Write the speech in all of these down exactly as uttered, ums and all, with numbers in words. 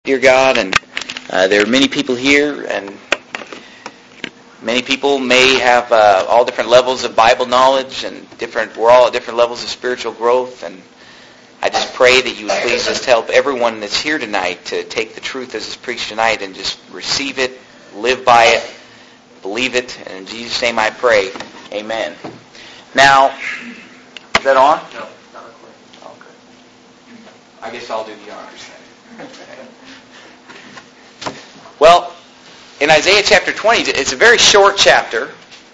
Dear God, and uh, there are many people here, and many people may have uh, all different levels of Bible knowledge, and different. We're all at different levels of spiritual growth, and I just pray that you would please just help everyone that's here tonight to take the truth as is preached tonight and just receive it, live by it, believe it, and in Jesus' name I pray. Amen. Now, is that on? No, not recording. Okay. I guess I'll do the honors then. Well, in Isaiah chapter twenty, it's a very short chapter,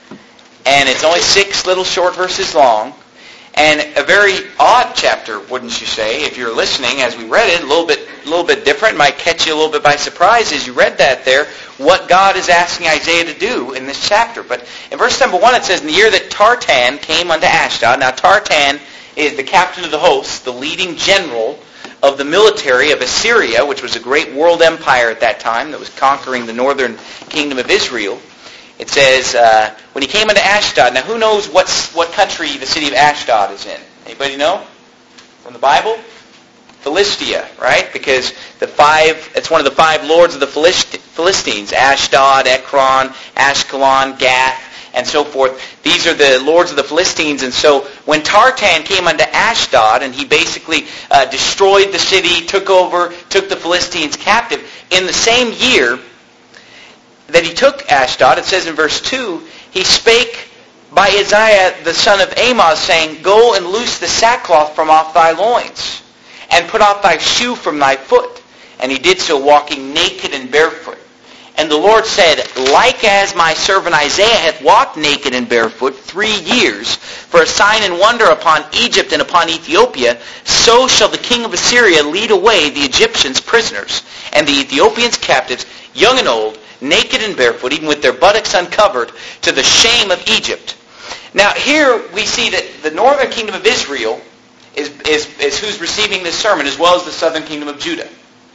and it's only six little short verses long, and a very odd chapter, wouldn't you say? If you're listening as we read it, a little bit, a little bit different, it might catch you a little bit by surprise as you read that there, what God is asking Isaiah to do in this chapter. But in verse number one, it says, "In the year that Tartan came unto Ashdod." Now, Tartan is the captain of the host, the leading general of the military of Assyria, which was a great world empire at that time that was conquering the northern kingdom of Israel. It says, uh, when he came into Ashdod. Now, who knows what's, what country the city of Ashdod is in? Anybody know? From the Bible? Philistia, right? Because the five, it's one of the five lords of the Philistines. Ashdod, Ekron, Ashkelon, Gath, and so forth. These are the lords of the Philistines. And so when Tartan came unto Ashdod, and he basically uh, destroyed the city, took over, took the Philistines captive, in the same year that he took Ashdod, it says in verse two, he spake by Isaiah the son of Amoz, saying, "Go and loose the sackcloth from off thy loins, and put off thy shoe from thy foot." And he did so, walking naked and barefoot. And the Lord said, "Like as my servant Isaiah hath walked naked and barefoot three years, for a sign and wonder upon Egypt and upon Ethiopia, so shall the king of Assyria lead away the Egyptians prisoners, and the Ethiopians captives, young and old, naked and barefoot, even with their buttocks uncovered, to the shame of Egypt." Now here we see that the northern kingdom of Israel is, is, is who's receiving this sermon, as well as the southern kingdom of Judah.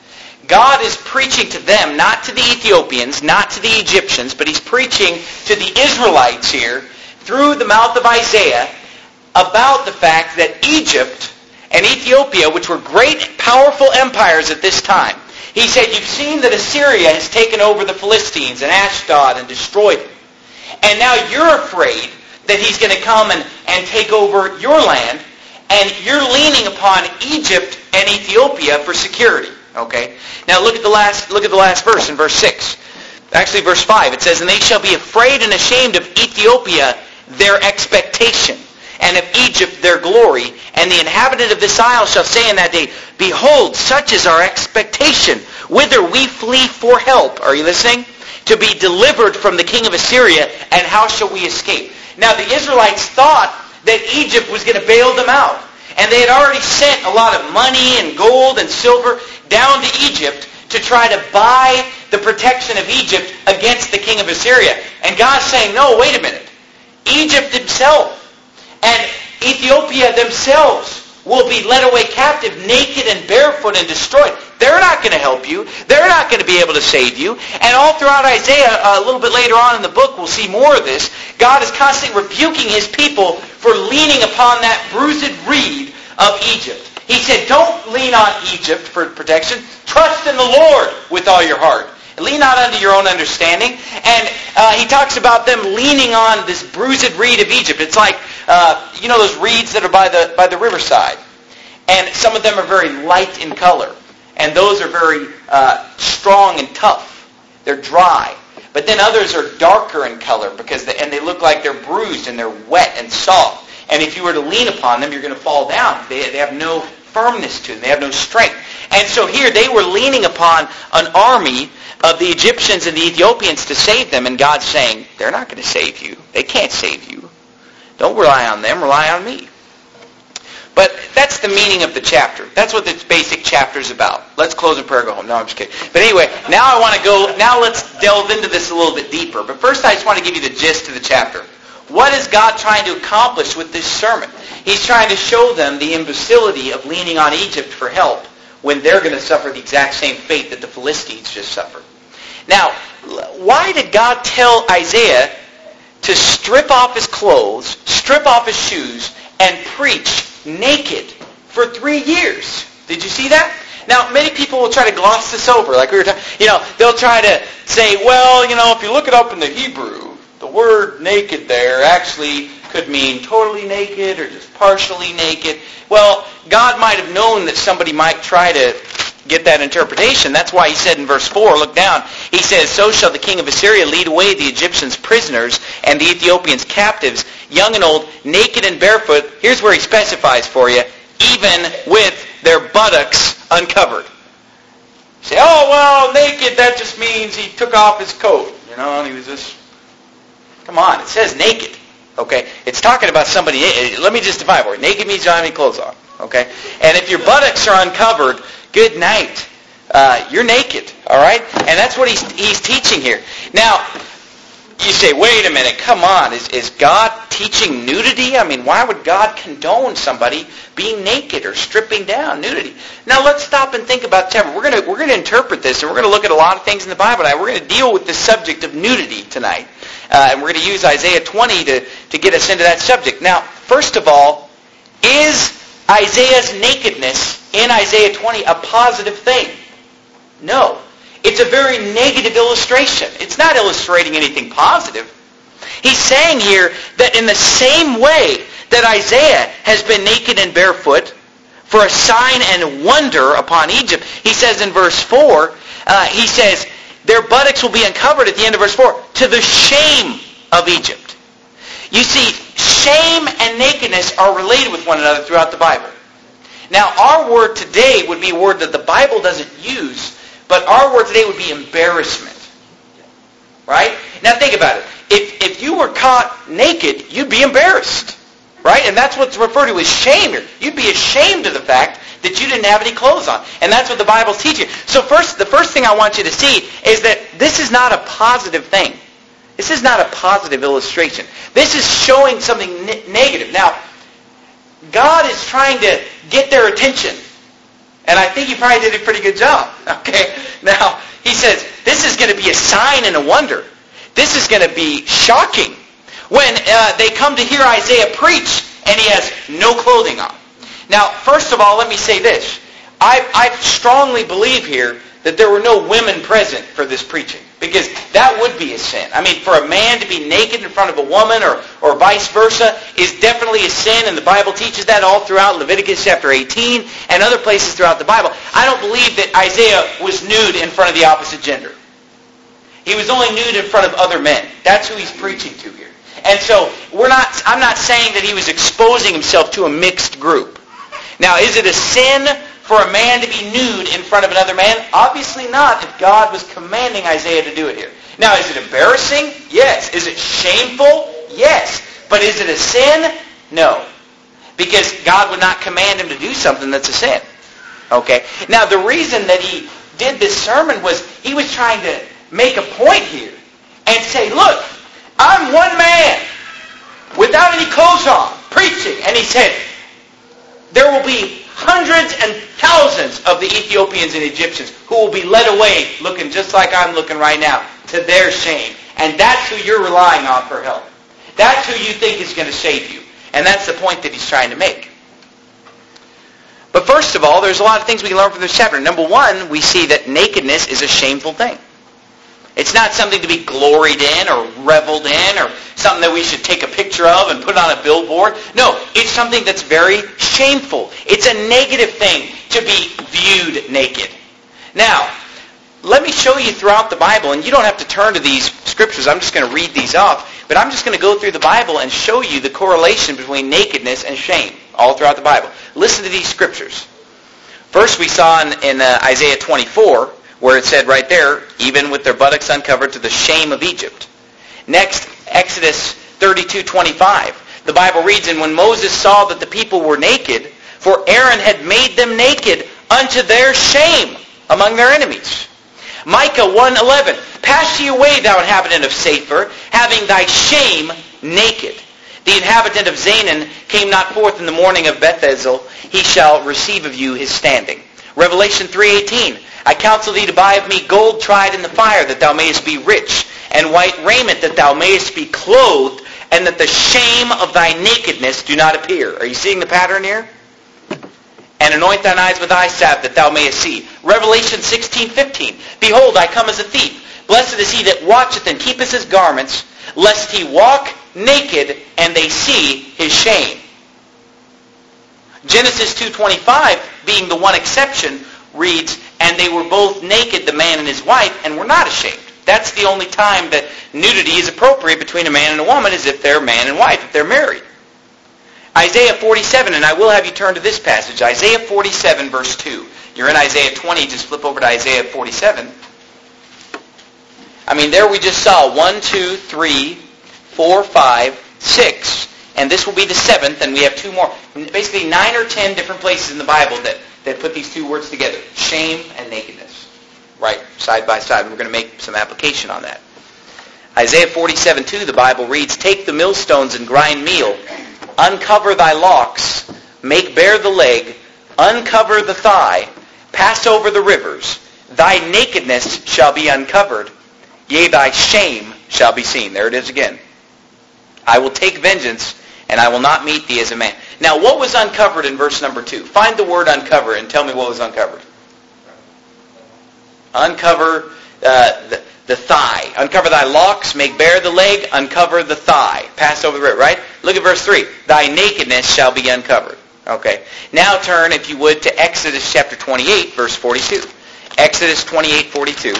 God is preaching to them, not to the Ethiopians, not to the Egyptians, but he's preaching to the Israelites here through the mouth of Isaiah about the fact that Egypt and Ethiopia, which were great, powerful empires at this time, he said, "You've seen that Assyria has taken over the Philistines and Ashdod and destroyed them. And now you're afraid that he's going to come and, and take over your land, and you're leaning upon Egypt and Ethiopia for security." Okay. Now look at the last look at the last verse in verse six. Actually verse five. It says, "And they shall be afraid and ashamed of Ethiopia their expectation, and of Egypt their glory. And the inhabitant of this isle shall say in that day, Behold, such is our expectation, whither we flee for help." Are you listening? "To be delivered from the king of Assyria, and how shall we escape?" Now the Israelites thought that Egypt was going to bail them out. And they had already sent a lot of money and gold and silver down to Egypt to try to buy the protection of Egypt against the king of Assyria. And God's saying, no, wait a minute. Egypt itself and Ethiopia themselves will be led away captive, naked and barefoot and destroyed. They're not going to help you. They're not going to be able to save you. And all throughout Isaiah, a little bit later on in the book, we'll see more of this. God is constantly rebuking his people for leaning upon that bruised reed of Egypt. He said, don't lean on Egypt for protection. Trust in the Lord with all your heart. Lean not unto your own understanding. And uh, he talks about them leaning on this bruised reed of Egypt. It's like, uh, you know those reeds that are by the by the riverside. And some of them are very light in color. And those are very uh, strong and tough. They're dry. But then others are darker in color, because they, and they look like they're bruised and they're wet and soft. And if you were to lean upon them, you're going to fall down. They, they have no firmness to them. They have no strength. And so here they were leaning upon an army of the Egyptians and the Ethiopians to save them. And God's saying, they're not going to save you. They can't save you. Don't rely on them. Rely on me. But that's the meaning of the chapter. That's what this basic chapter is about. Let's close in prayer and go home. No, I'm just kidding. But anyway, now I want to go, now let's delve into this a little bit deeper. But first I just want to give you the gist of the chapter. What is God trying to accomplish with this sermon? He's trying to show them the imbecility of leaning on Egypt for help when they're going to suffer the exact same fate that the Philistines just suffered. Now, why did God tell Isaiah to strip off his clothes, strip off his shoes, and preach naked for three years? Did you see that? Now, many people will try to gloss this over. Like we were talking, you know, they'll try to say, well, you know, if you look it up in the Hebrew, the word naked there actually could mean totally naked or just partially naked. Well, God might have known that somebody might try to get that interpretation. That's why he said in verse four, look down, he says, so shall the king of Assyria lead away the Egyptians prisoners and the Ethiopians captives, young and old, naked and barefoot. Here's where he specifies for you, even with their buttocks uncovered. You say, oh, well, naked, that just means he took off his coat, you know, and he was just, come on, it says naked, okay? It's talking about somebody, let me just define for you. Naked means you don't have any clothes on, okay? And if your buttocks are uncovered, good night. Uh, you're naked, all right? And that's what he's, he's teaching here. Now, you say, wait a minute, come on. Is, is God teaching nudity? I mean, why would God condone somebody being naked or stripping down nudity? Now, let's stop and think about it. We're going to we're going to interpret this, and we're going to look at a lot of things in the Bible tonight. We're going to deal with the subject of nudity tonight. Uh, and we're going to use Isaiah twenty to, to get us into that subject. Now, first of all, is Isaiah's nakedness in Isaiah twenty a positive thing? No. It's a very negative illustration. It's not illustrating anything positive. He's saying here that in the same way that Isaiah has been naked and barefoot for a sign and wonder upon Egypt, he says in verse four, uh, he says, their buttocks will be uncovered at the end of verse four, to the shame of Egypt. You see, shame and nakedness are related with one another throughout the Bible. Now, our word today would be a word that the Bible doesn't use, but our word today would be embarrassment. Right? Now think about it. If if you were caught naked, you'd be embarrassed. Right? And that's what's referred to as shame here. You'd be ashamed of the fact that you didn't have any clothes on. And that's what the Bible's teaching. So first, the first thing I want you to see is that this is not a positive thing. This is not a positive illustration. This is showing something ne- negative. Now, God is trying to get their attention. And I think he probably did a pretty good job. Okay? Now, he says, this is going to be a sign and a wonder. This is going to be shocking when uh, they come to hear Isaiah preach and he has no clothing on. Now, first of all, let me say this. I, I strongly believe here that there were no women present for this preaching, because that would be a sin. I mean, for a man to be naked in front of a woman or, or vice versa is definitely a sin, and the Bible teaches that all throughout Leviticus chapter eighteen and other places throughout the Bible. I don't believe that Isaiah was nude in front of the opposite gender. He was only nude in front of other men. That's who he's preaching to here. And so we're not. I'm not saying that he was exposing himself to a mixed group. Now, is it a sin for a man to be nude in front of another man? Obviously not, if God was commanding Isaiah to do it here. Now, is it embarrassing? Yes. Is it shameful? Yes. But is it a sin? No. Because God would not command him to do something that's a sin. Okay? Now, the reason that he did this sermon was he was trying to make a point here and say, look, I'm one man without any clothes on, preaching. And he said, there will be hundreds and thousands of the Ethiopians and Egyptians who will be led away looking just like I'm looking right now, to their shame. And that's who you're relying on for help. That's who you think is going to save you. And that's the point that he's trying to make. But first of all, there's a lot of things we can learn from this chapter. Number one, we see that nakedness is a shameful thing. It's not something to be gloried in or reveled in or something that we should take a picture of and put on a billboard. No, it's something that's very shameful. It's a negative thing to be viewed naked. Now, let me show you throughout the Bible, and you don't have to turn to these scriptures. I'm just going to read these off. But I'm just going to go through the Bible and show you the correlation between nakedness and shame all throughout the Bible. Listen to these scriptures. First, we saw in, in uh, Isaiah twenty-four, where it said right there, even with their buttocks uncovered, to the shame of Egypt. Next, Exodus thirty-two twenty-five. The Bible reads, and when Moses saw that the people were naked, for Aaron had made them naked unto their shame among their enemies. Micah one eleven. Pass ye away, thou inhabitant of Saphir, having thy shame naked. The inhabitant of Zanan came not forth in the morning of Beth-ezel. He shall receive of you his standing. Revelation three eighteen. I counsel thee to buy of me gold tried in the fire, that thou mayest be rich, and white raiment, that thou mayest be clothed, and that the shame of thy nakedness do not appear. Are you seeing the pattern here? and anoint thine eyes with eye salve, that thou mayest see. Revelation sixteen fifteen. Behold, I come as a thief. Blessed is he that watcheth and keepeth his garments, lest he walk naked, and they see his shame. Genesis two twenty-five, being the one exception, reads, and they were both naked, the man and his wife, and were not ashamed. That's the only time that nudity is appropriate between a man and a woman, is if they're man and wife, if they're married. Isaiah forty-seven, and I will have you turn to this passage, Isaiah forty-seven, verse two. You're in Isaiah twenty, just flip over to Isaiah forty-seven. I mean, there we just saw one, two, three, four, five, six, and this will be the seventh, and we have two more. Basically nine or ten different places in the Bible that, that put these two words together, shame and nakedness, right, side by side. We're going to make some application on that. Isaiah forty-seven two, the Bible reads, take the millstones and grind meal, uncover thy locks, make bare the leg, uncover the thigh, pass over the rivers, thy nakedness shall be uncovered, yea, thy shame shall be seen. There it is again. I will take vengeance, and I will not meet thee as a man. Now, what was uncovered in verse number two? Find the word uncover and tell me what was uncovered. Uncover uh, the, the thigh. Uncover thy locks, make bare the leg, uncover the thigh. Pass over the river, right? Look at verse three. Thy nakedness shall be uncovered. Okay. Now turn, if you would, to Exodus chapter twenty-eight, verse forty-two. Exodus twenty-eight, forty-two.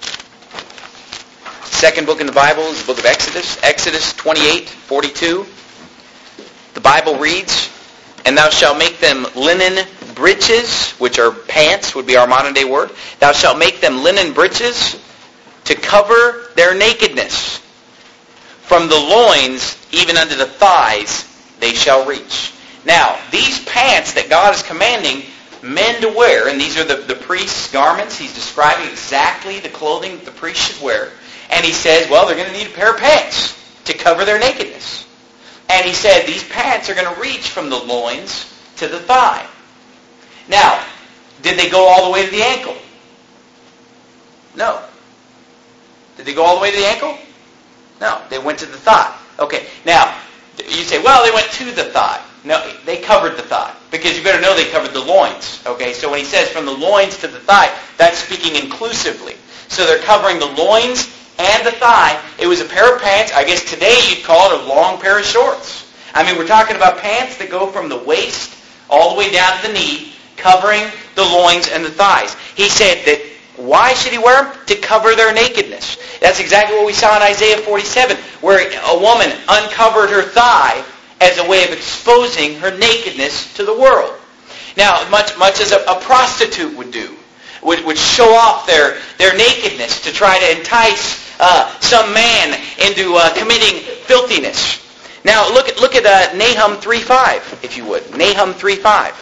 Second book in the Bible is the book of Exodus. Exodus twenty-eight, forty-two. The Bible reads, and thou shalt make them linen breeches, which are pants, would be our modern day word. Thou shalt make them linen breeches to cover their nakedness. From the loins even unto the thighs they shall reach. Now, these pants that God is commanding men to wear, and these are the, the priest's garments. He's describing exactly the clothing that the priest should wear. And he says, well, they're going to need a pair of pants to cover their nakedness. And he said, these pants are going to reach from the loins to the thigh. Now, did they go all the way to the ankle? No. Did they go all the way to the ankle? No. They went to the thigh. Okay. Now, you say, well, they went to the thigh. No, they covered the thigh. Because you better know they covered the loins. Okay, so when he says from the loins to the thigh, that's speaking inclusively. So they're covering the loins and the thigh. It was a pair of pants. I guess today you'd call it a long pair of shorts. I mean, we're talking about pants that go from the waist all the way down to the knee, covering the loins and the thighs. He said that, why should he wear them? To cover their nakedness. That's exactly what we saw in Isaiah forty-seven, where a woman uncovered her thigh as a way of exposing her nakedness to the world. Now, much much as a, a prostitute would do, would, would show off their, their nakedness to try to entice uh, some man into uh, committing filthiness. Now, look at look at uh, Nahum three five, if you would. Nahum three five.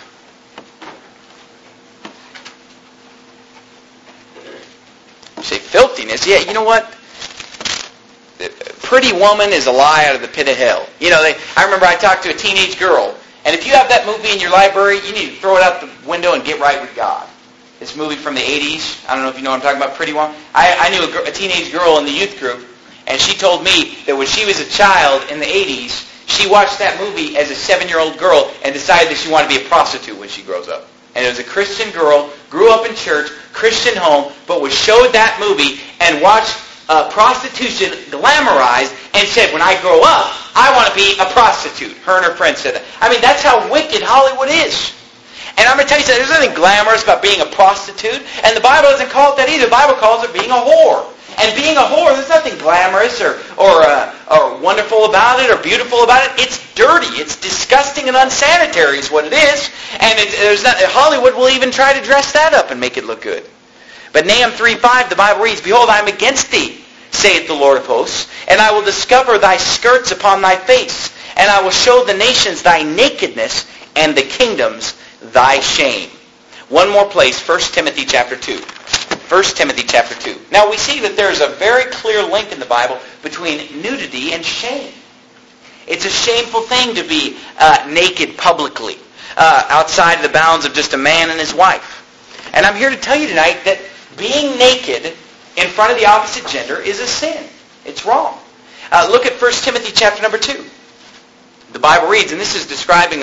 You say filthiness? Yeah, you know what? Pretty Woman is a lie out of the pit of hell. You know, they, I remember I talked to a teenage girl, and if you have that movie in your library, you need to throw it out the window and get right with God. This movie from the eighties. I don't know if you know what I'm talking about, Pretty Woman. I, I knew a, a teenage girl in the youth group, and she told me that when she was a child in the eighties, she watched that movie as a seven-year-old girl and decided that she wanted to be a prostitute when she grows up. And it was a Christian girl, grew up in church, Christian home, but was showed that movie and watched uh, prostitution glamorized and said, when I grow up, I want to be a prostitute. Her and her friend said that. I mean, that's how wicked Hollywood is. And I'm going to tell you something, there's nothing glamorous about being a prostitute, and the Bible doesn't call it that either. The Bible calls it being a whore. And being a whore, there's nothing glamorous or or, uh, or wonderful about it or beautiful about it. It's dirty. It's disgusting and unsanitary is what it is. And it, there's not, Hollywood will even try to dress that up and make it look good. But Nahum three five, the Bible reads, behold, I am against thee, saith the Lord of hosts, and I will discover thy skirts upon thy face, and I will show the nations thy nakedness, and the kingdoms thy shame. One more place, First Timothy chapter two. First Timothy chapter two. Now we see that there's a very clear link in the Bible between nudity and shame. It's a shameful thing to be uh, naked publicly, uh, outside of the bounds of just a man and his wife. And I'm here to tell you tonight that being naked in front of the opposite gender is a sin. It's wrong. Uh, look at First Timothy chapter number two. The Bible reads, and this is describing a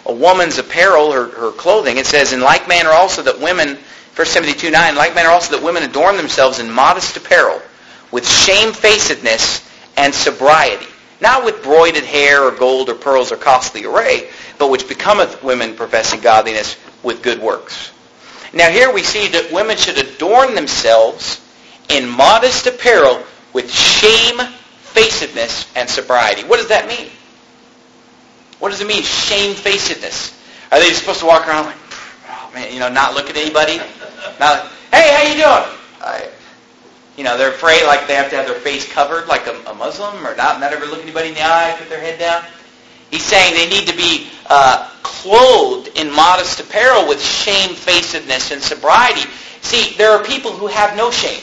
a woman's apparel, her, her clothing. It says, in like manner also that women, First Timothy two nine, in like manner also that women adorn themselves in modest apparel, with shamefacedness and sobriety, not with broided hair or gold or pearls or costly array, but which becometh women professing godliness with good works. Now here we see that women should adorn themselves in modest apparel with shamefacedness and sobriety. What does that mean? What does it mean, shamefacedness? Are they supposed to walk around like, oh man, you know, not look at anybody? Not like, hey, how you doing? I, you know, they're afraid like they have to have their face covered like a, a Muslim, or not, not ever look anybody in the eye, put their head down. He's saying they need to be uh, clothed in modest apparel with shamefacedness and sobriety. See, there are people who have no shame.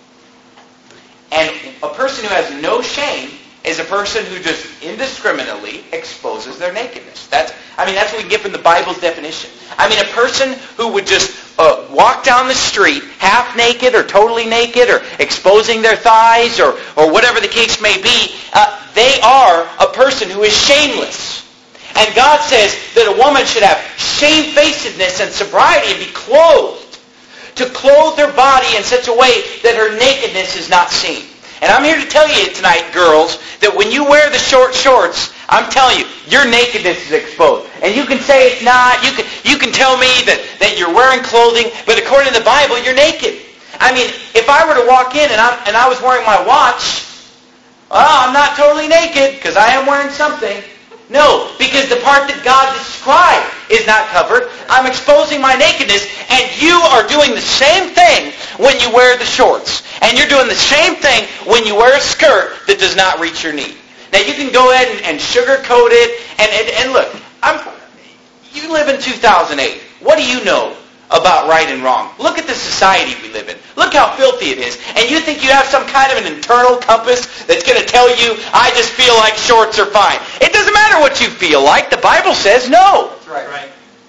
And a person who has no shame is a person who just indiscriminately exposes their nakedness. That's, I mean, that's what we get from the Bible's definition. I mean, a person who would just uh, walk down the street half naked or totally naked or exposing their thighs or, or whatever the case may be, uh, they are a person who is shameless. And God says that a woman should have shamefacedness and sobriety and be clothed, to clothe their body in such a way that her nakedness is not seen. And I'm here to tell you tonight, girls, that when you wear the short shorts, I'm telling you, your nakedness is exposed. And you can say it's not. You can you can tell me that, that you're wearing clothing, but according to the Bible, you're naked. I mean, if I were to walk in and I and I was wearing my watch, well, I'm not totally naked because I am wearing something. No, because the part that God described is not covered. I'm exposing my nakedness, and you are doing the same thing when you wear the shorts. And you're doing the same thing when you wear a skirt that does not reach your knee. Now, you can go ahead and, and sugarcoat it, and, and, and look, I'm, you live in two thousand eight. What do you know about right and wrong? Look at the society we live in. Look how filthy it is. And you think you have some kind of an internal compass that's going to tell you, I just feel like shorts are fine. It doesn't matter what you feel like. The Bible says no. That's right. Right.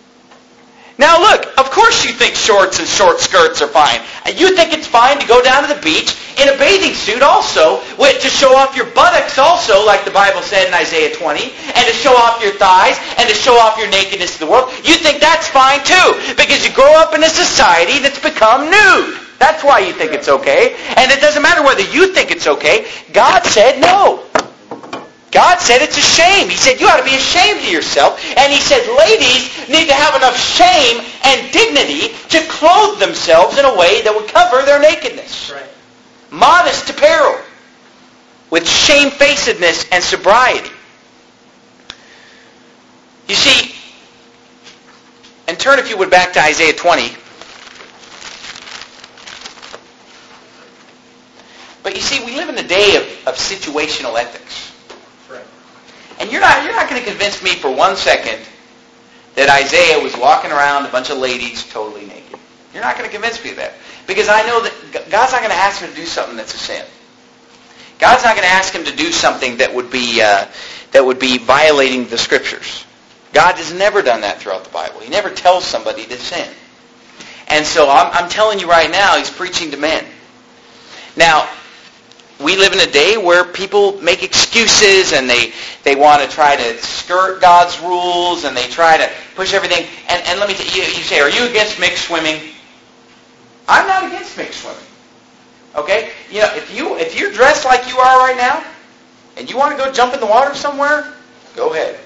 Now look, of course you think shorts and short skirts are fine. You think it's fine to go down to the beach in a bathing suit also, to show off your buttocks also, like the Bible said in Isaiah twenty, and to show off your thighs, and to show off your nakedness to the world. You think that's fine too, because you grow up in a society that's become nude. That's why you think it's okay. And it doesn't matter whether you think it's okay. God said no. God said it's a shame. He said you ought to be ashamed of yourself. And he said ladies need to have enough shame and dignity to clothe themselves in a way that would cover their nakedness. Right. Modest apparel with shamefacedness and sobriety. You see, and turn if you would back to Isaiah twenty. But you see, we live in a day of, of situational ethics. And you're not you're not going to convince me for one second that Isaiah was walking around a bunch of ladies totally naked. You're not going to convince me of that. Because I know that God's not going to ask him to do something that's a sin. God's not going to ask him to do something that would be uh, that would be violating the Scriptures. God has never done that throughout the Bible. He never tells somebody to sin. And so I'm, I'm telling you right now, he's preaching to men. Now, we live in a day where people make excuses and they, they want to try to skirt God's rules and they try to push everything. And, and let me tell you, you say, are you against mixed swimming? I'm not against mixed swimming. Okay? You know, if, you, if you're dressed like you are right now and you want to go jump in the water somewhere, go ahead.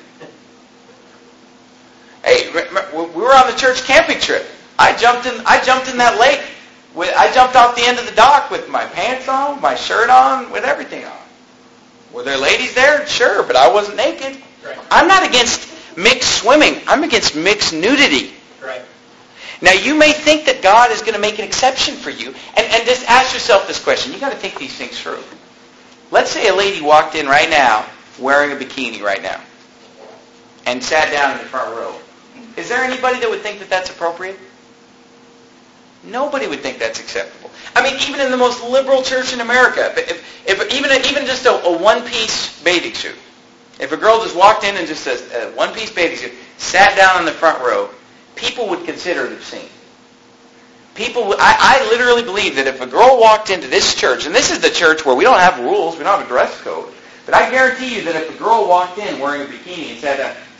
Hey, we were on the church camping trip. I jumped in, I jumped in that lake. I jumped off the end of the dock with my pants on, my shirt on, with everything on. Were there ladies there? Sure, but I wasn't naked. Right. I'm not against mixed swimming. I'm against mixed nudity. Right. Now, you may think that God is going to make an exception for you. And, and just ask yourself this question. You've got to think these things through. Let's say a lady walked in right now wearing a bikini right now and sat down in the front row. Is there anybody that would think that that's appropriate? Nobody would think that's acceptable. I mean, even in the most liberal church in America, if, if even even just a, a one-piece bathing suit, if a girl just walked in and just says a one-piece bathing suit, sat down in the front row, people would consider it obscene. People, would, I, I literally believe that if a girl walked into this church, and this is the church where we don't have rules, we don't have a dress code, but I guarantee you that if a girl walked in wearing a bikini and sat down,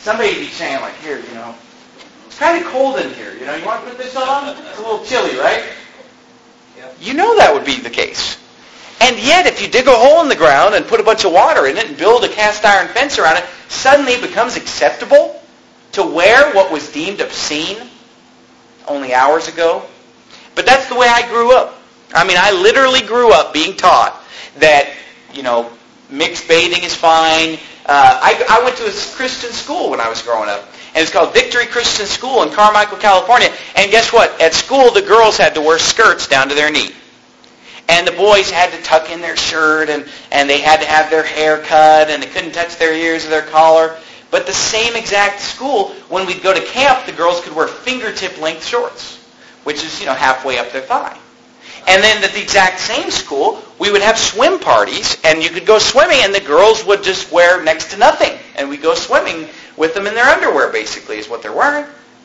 somebody would be saying like, here, you know, it's kind of cold in here. You know, you want to put this on? It's a little chilly, right? Yep. You know that would be the case. And yet, if you dig a hole in the ground and put a bunch of water in it and build a cast iron fence around it, suddenly it becomes acceptable to wear what was deemed obscene only hours ago. But that's the way I grew up. I mean, I literally grew up being taught that, you know, mixed bathing is fine. Uh, I, I went to a Christian school when I was growing up. And it's called Victory Christian School in Carmichael, California. And guess what? At school, the girls had to wear skirts down to their knee. And the boys had to tuck in their shirt, and, and they had to have their hair cut, and they couldn't touch their ears or their collar. But the same exact school, when we'd go to camp, the girls could wear fingertip-length shorts, which is, you know, halfway up their thigh. And then at the exact same school, we would have swim parties, and you could go swimming, and the girls would just wear next to nothing. And we'd go swimming with them in their underwear, basically, is what they're wearing.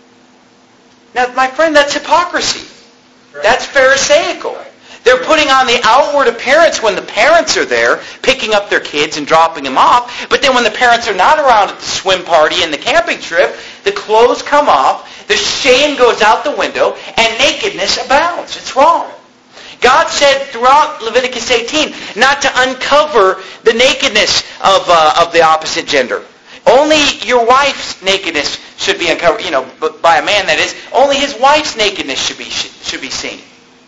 Now, my friend, that's hypocrisy. That's Pharisaical. They're putting on the outward appearance when the parents are there, picking up their kids and dropping them off. But then when the parents are not around at the swim party and the camping trip, the clothes come off, the shame goes out the window, and nakedness abounds. It's wrong. God said throughout Leviticus eighteen not to uncover the nakedness of, uh, of the opposite gender. Only your wife's nakedness should be uncovered, you know, by a man, that is. Only his wife's nakedness should be should be seen.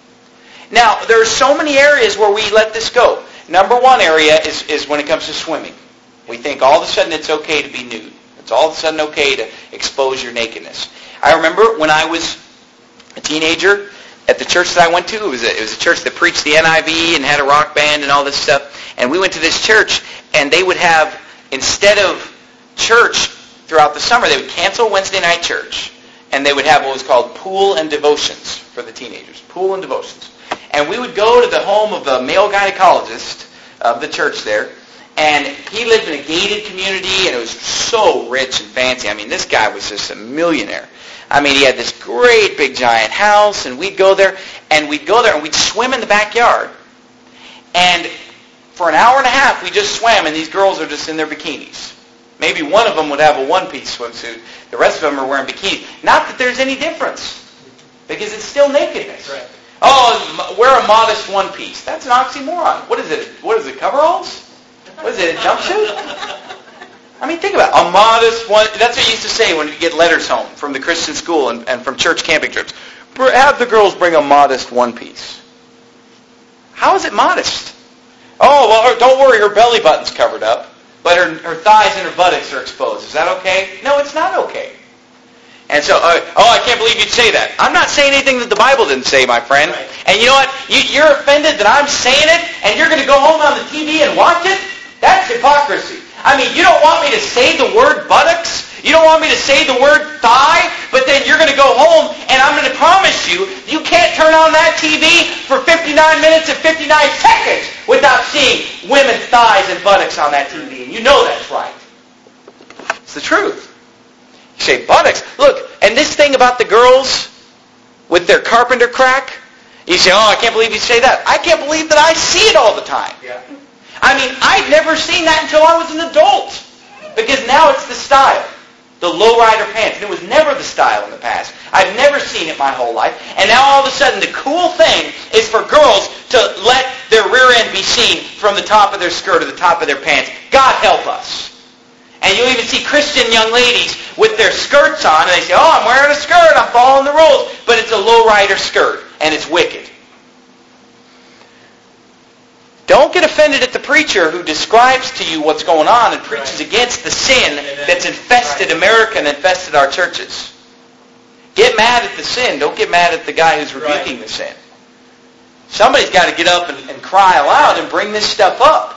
Now, there are so many areas where we let this go. Number one area is, is when it comes to swimming. We think all of a sudden it's okay to be nude. It's all of a sudden okay to expose your nakedness. I remember when I was a teenager at the church that I went to, it was a, it was a church that preached the N I V and had a rock band and all this stuff. And we went to this church, and they would have, instead of church throughout the summer, they would cancel Wednesday night church, and they would have what was called pool and devotions for the teenagers. Pool and devotions. And we would go to the home of a male gynecologist of the church there, and he lived in a gated community, and it was so rich and fancy. I mean, this guy was just a millionaire. I mean, he had this great big giant house, and we'd go there, and we'd go there, and we'd swim in the backyard. And for an hour and a half, we just swam, and these girls are just in their bikinis. Maybe one of them would have a one-piece swimsuit. The rest of them are wearing bikinis. Not that there's any difference, because it's still nakedness. Right. Oh, wear a modest one-piece. That's an oxymoron. What is it? What is it, coveralls? What is it, a jumpsuit? I mean, think about it. A modest one. That's what you used to say when you get letters home from the Christian school and, and from church camping trips. Have the girls bring a modest one-piece. How is it modest? Oh, well, don't worry, her belly button's covered up, but her, her thighs and her buttocks are exposed. Is that okay? No, it's not okay. And so, uh, oh, I can't believe you'd say that. I'm not saying anything that the Bible didn't say, my friend. Right. And you know what? You, you're offended that I'm saying it, and you're going to go home on the T V and watch it? That's hypocrisy. I mean, you don't want me to say the word buttocks? You don't want me to say the word thigh? But then you're going to go home, and I'm going to promise you, you can't turn on that T V for fifty-nine minutes and fifty-nine seconds without seeing women's thighs and buttocks on that T V. And you know that's right. It's the truth. You say, buttocks? Look, and this thing about the girls with their carpenter crack, you say, oh, I can't believe you say that. I can't believe that I see it all the time. Yeah. I mean, I'd never seen that until I was an adult. Because now it's the style. The lowrider pants. And it was never the style in the past. I've never seen it my whole life. And now all of a sudden the cool thing is for girls to let their rear end be seen from the top of their skirt or the top of their pants. God help us. And you'll even see Christian young ladies with their skirts on, and they say, oh, I'm wearing a skirt, I'm following the rules. But it's a lowrider skirt, and it's wicked. Don't get offended at the preacher who describes to you what's going on and preaches right. against the sin that's infested right. America and infested our churches. Get mad at the sin. Don't get mad at the guy who's rebuking right. the sin. Somebody's got to get up and, and cry aloud and bring this stuff up.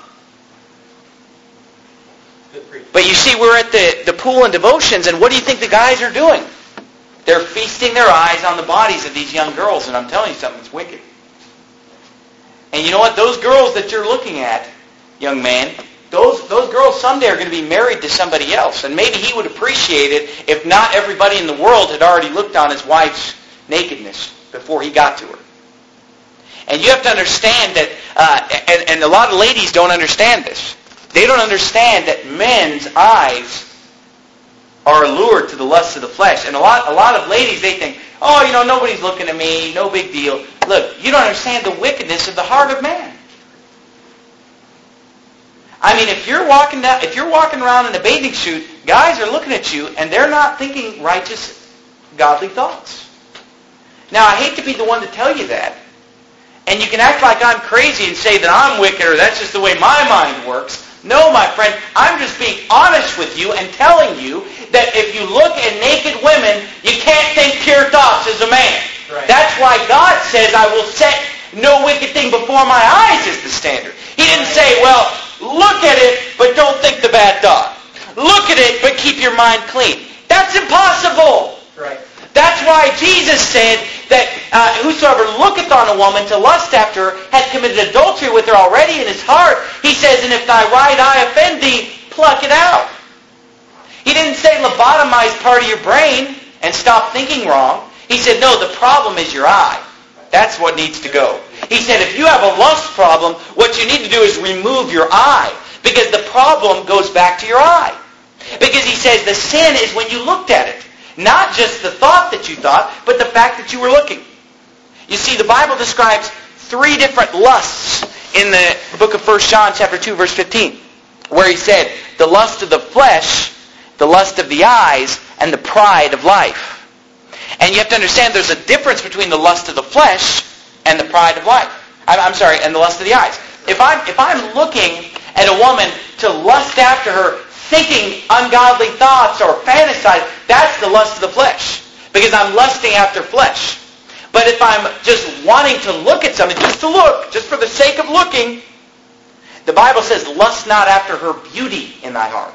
But you see, we're at the, the pool and devotions, and what do you think the guys are doing? They're feasting their eyes on the bodies of these young girls, and I'm telling you something, it's wicked. And you know what? Those girls that you're looking at, young man, those, those girls someday are going to be married to somebody else, and maybe he would appreciate it if not everybody in the world had already looked on his wife's nakedness before he got to her. And you have to understand that, uh, and, and a lot of ladies don't understand this. They don't understand that men's eyes are allured to the lust of the flesh. And a lot, a lot of ladies, they think, oh, you know, nobody's looking at me, no big deal. Look, you don't understand the wickedness of the heart of man. I mean, if you're walking down, if you're walking around in a bathing suit, guys are looking at you and they're not thinking righteous, godly thoughts. Now, I hate to be the one to tell you that. And you can act like I'm crazy and say that I'm wicked or that's just the way my mind works. No, my friend, I'm just being honest with you and telling you that if you look at naked women, you can't think pure thoughts as a man. Right. That's why God says, I will set no wicked thing before my eyes is the standard. He didn't say, well, look at it, but don't think the bad thought. Look at it, but keep your mind clean. That's impossible. Right. That's why Jesus said that uh, whosoever looketh on a woman to lust after her hath committed adultery with her already in his heart. He says, and if thy right eye offend thee, pluck it out. He didn't say lobotomize part of your brain and stop thinking wrong. He said, no, the problem is your eye. That's what needs to go. He said, if you have a lust problem, what you need to do is remove your eye. Because the problem goes back to your eye. Because he says the sin is when you looked at it. Not just the thought that you thought, but the fact that you were looking. You see, the Bible describes three different lusts in the book of First John chapter two, verse fifteen, where he said, the lust of the flesh, the lust of the eyes, and the pride of life. And you have to understand there's a difference between the lust of the flesh and the pride of life. I'm, I'm sorry, and the lust of the eyes. If I'm, if I'm looking at a woman to lust after her, thinking ungodly thoughts or fantasize, that's the lust of the flesh. Because I'm lusting after flesh. But if I'm just wanting to look at something, just to look, just for the sake of looking, the Bible says, lust not after her beauty in thy heart.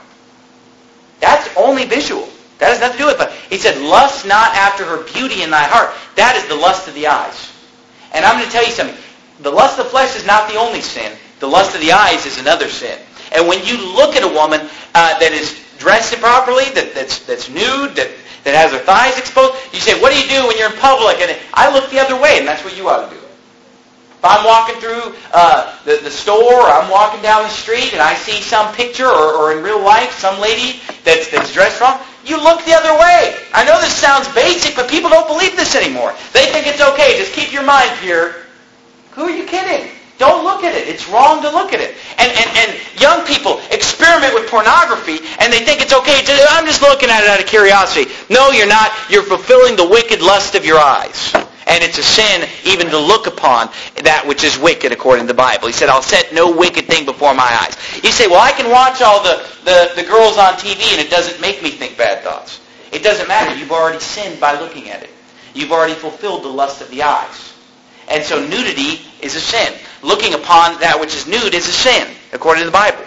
That's only visual. That has nothing to do with it. He said, lust not after her beauty in thy heart. That is the lust of the eyes. And I'm going to tell you something. The lust of the flesh is not the only sin. The lust of the eyes is another sin. And when you look at a woman uh, that is dressed improperly, that, that's, that's nude, that, that has her thighs exposed, you say, what do you do when you're in public? And I look the other way, and that's what you ought to do. If I'm walking through uh, the, the store, or I'm walking down the street, and I see some picture, or, or in real life, some lady that's, that's dressed wrong, you look the other way. I know this sounds basic, but people don't believe this anymore. They think it's okay, just keep your mind pure. Who are you kidding? Don't look at it. It's wrong to look at it. And, and, and young people experiment with pornography, and they think it's okay. To, I'm just looking at it out of curiosity. No, you're not. You're fulfilling the wicked lust of your eyes. And it's a sin even to look upon that which is wicked according to the Bible. He said, I'll set no wicked thing before my eyes. You say, well, I can watch all the, the, the girls on T V and it doesn't make me think bad thoughts. It doesn't matter. You've already sinned by looking at it. You've already fulfilled the lust of the eyes. And so nudity is a sin. Looking upon that which is nude is a sin, according to the Bible.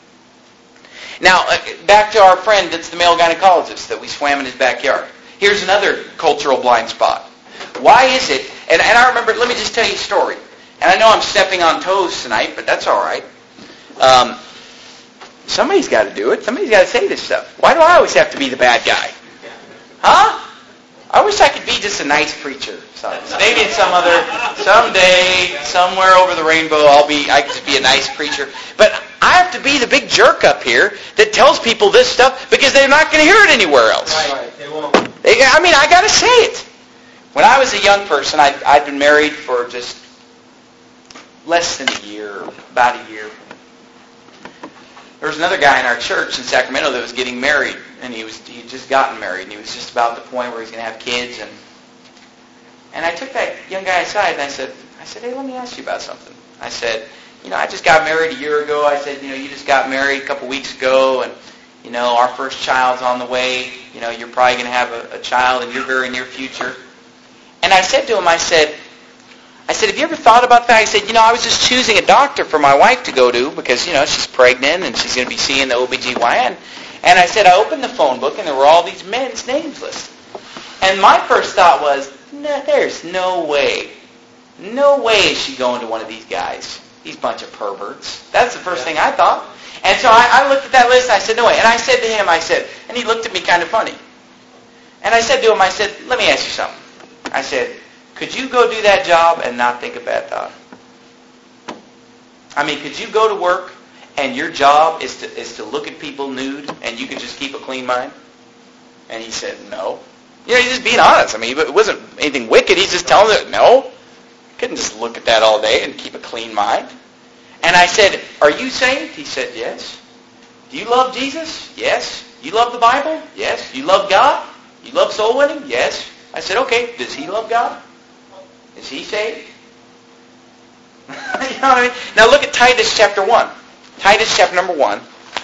Now, uh, back to our friend that's the male gynecologist that we swam in his backyard. Here's another cultural blind spot. Why is it, and, and I remember, let me just tell you a story. And I know I'm stepping on toes tonight, but that's all right. Um, somebody's got to do it. Somebody's got to say this stuff. Why do I always have to be the bad guy? Huh? I wish I could be just a nice preacher. So maybe in some other, someday, somewhere over the rainbow, I'll be, I can just be a nice preacher. But I have to be the big jerk up here that tells people this stuff because they're not going to hear it anywhere else. Right, they won't. I mean, I got to say it. When I was a young person, I'd, I'd been married for just less than a year, about a year. There was another guy in our church in Sacramento that was getting married, and he was he had just gotten married, and he was just about the point where he was going to have kids. And and I took that young guy aside, and I said, I said, hey, let me ask you about something. I said, you know, I just got married a year ago. I said, you know, you just got married a couple weeks ago, and you know, our first child's on the way. You know, you're probably going to have a, a child in your very near future. And I said to him, I said, I said, have you ever thought about that? I said, you know, I was just choosing a doctor for my wife to go to because, you know, she's pregnant and she's going to be seeing the O B G Y N. And I said, I opened the phone book and there were all these men's names listed. And my first thought was, no, there's no way. No way is she going to one of these guys. These bunch of perverts. That's the first thing I thought. And so I, I looked at that list and I said, no way. And I said to him, I said, and he looked at me kind of funny. And I said to him, I said, let me ask you something. I said, could you go do that job and not think a bad thought? I mean, could you go to work and your job is to is to look at people nude and you could just keep a clean mind? And he said, no. You know, he's just being honest. I mean, it wasn't anything wicked. He's just telling them, no. Couldn't just look at that all day and keep a clean mind. And I said, are you saved? He said, yes. Do you love Jesus? Yes. You love the Bible? Yes. You love God? You love soul winning? Yes. I said, okay, does he love God? Is he saved? You know what I mean? Now look at Titus chapter one. Titus chapter number one.